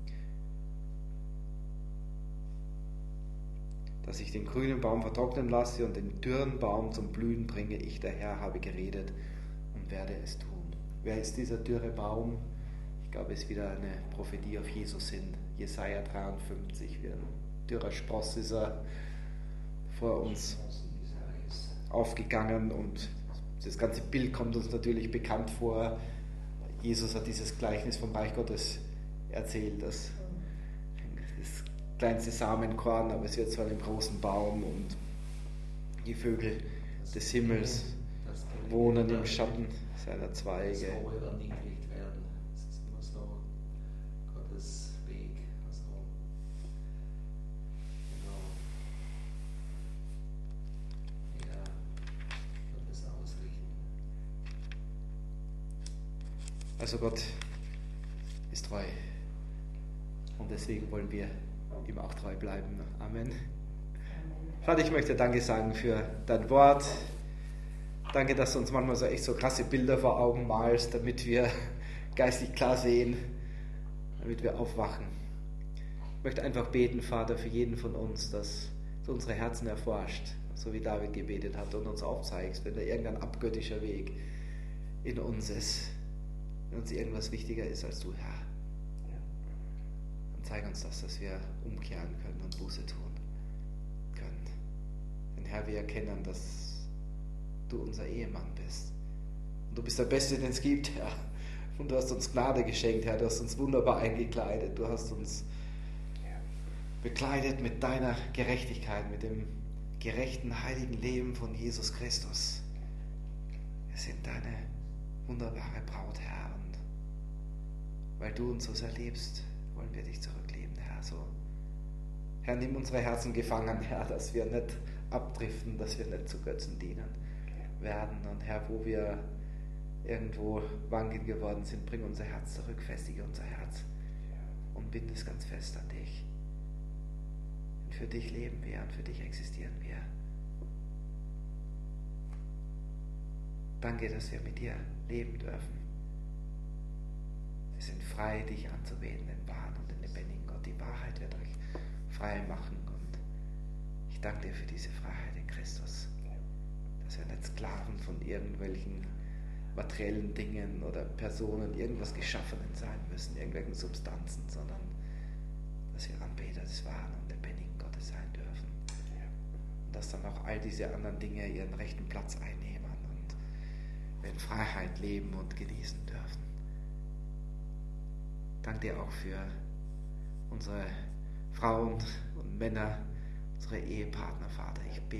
Dass ich den grünen Baum vertrocknen lasse und den dürren Baum zum Blühen bringe. Ich, der Herr, habe geredet und werde es tun. Wer ist dieser dürre Baum? Ich glaube, es ist wieder eine Prophetie auf Jesus hin. Jesaja dreiundfünfzig, wie ein dürrer Spross ist er vor uns aufgegangen und das ganze Bild kommt uns natürlich bekannt vor. Jesus hat dieses Gleichnis vom Reich Gottes erzählt, das, das kleinste Samenkorn, aber es wird zu einem großen Baum und die Vögel des Himmels wohnen im Schatten seiner Zweige. Das Hohe wird nie gelegt werden. Es ist immer so Gottes Weg. Also, genau. Er wird es ausrichten. Also Gott treu. Und deswegen wollen wir ihm auch treu bleiben. Amen. Vater, ich möchte Danke sagen für dein Wort. Danke, dass du uns manchmal so echt so krasse Bilder vor Augen malst, damit wir geistig klar sehen, damit wir aufwachen. Ich möchte einfach beten, Vater, für jeden von uns, dass du unsere Herzen erforscht, so wie David gebetet hat, und uns aufzeigst, wenn da irgendein abgöttischer Weg in uns ist, wenn uns irgendwas wichtiger ist als du, Herr. Dann zeig uns das, dass wir umkehren können und Buße tun können. Denn Herr, wir erkennen, dass du unser Ehemann bist. Und du bist der Beste, den es gibt, Herr. Und du hast uns Gnade geschenkt, Herr. Du hast uns wunderbar eingekleidet. Du hast uns bekleidet mit deiner Gerechtigkeit, mit dem gerechten, heiligen Leben von Jesus Christus. Wir sind deine wunderbare Braut, Herr. Und weil du uns so sehr liebst, wollen wir dich zurücklieben, Herr. So, Herr, nimm unsere Herzen gefangen, Herr, dass wir nicht abdriften, dass wir nicht zu Götzen dienen werden. Und Herr, wo wir irgendwo wankeln geworden sind, bring unser Herz zurück, festige unser Herz und binde es ganz fest an dich. Und für dich leben wir und für dich existieren wir. Danke, dass wir mit dir leben dürfen. Wir sind frei, dich anzubeten, den wahren und den lebendigen Gott. Die Wahrheit wird euch frei machen. Und ich danke dir für diese Freiheit in Christus. Dass wir nicht Sklaven von irgendwelchen materiellen Dingen oder Personen, irgendwas Geschaffenen sein müssen, irgendwelchen Substanzen, sondern dass wir Anbeter des wahren und lebendigen Gottes sein dürfen. Und dass dann auch all diese anderen Dinge ihren rechten Platz einnehmen und wir in Freiheit leben und genießen dürfen. Danke dir auch für unsere Frauen und Männer, unsere Ehepartner, Vater. Ich bete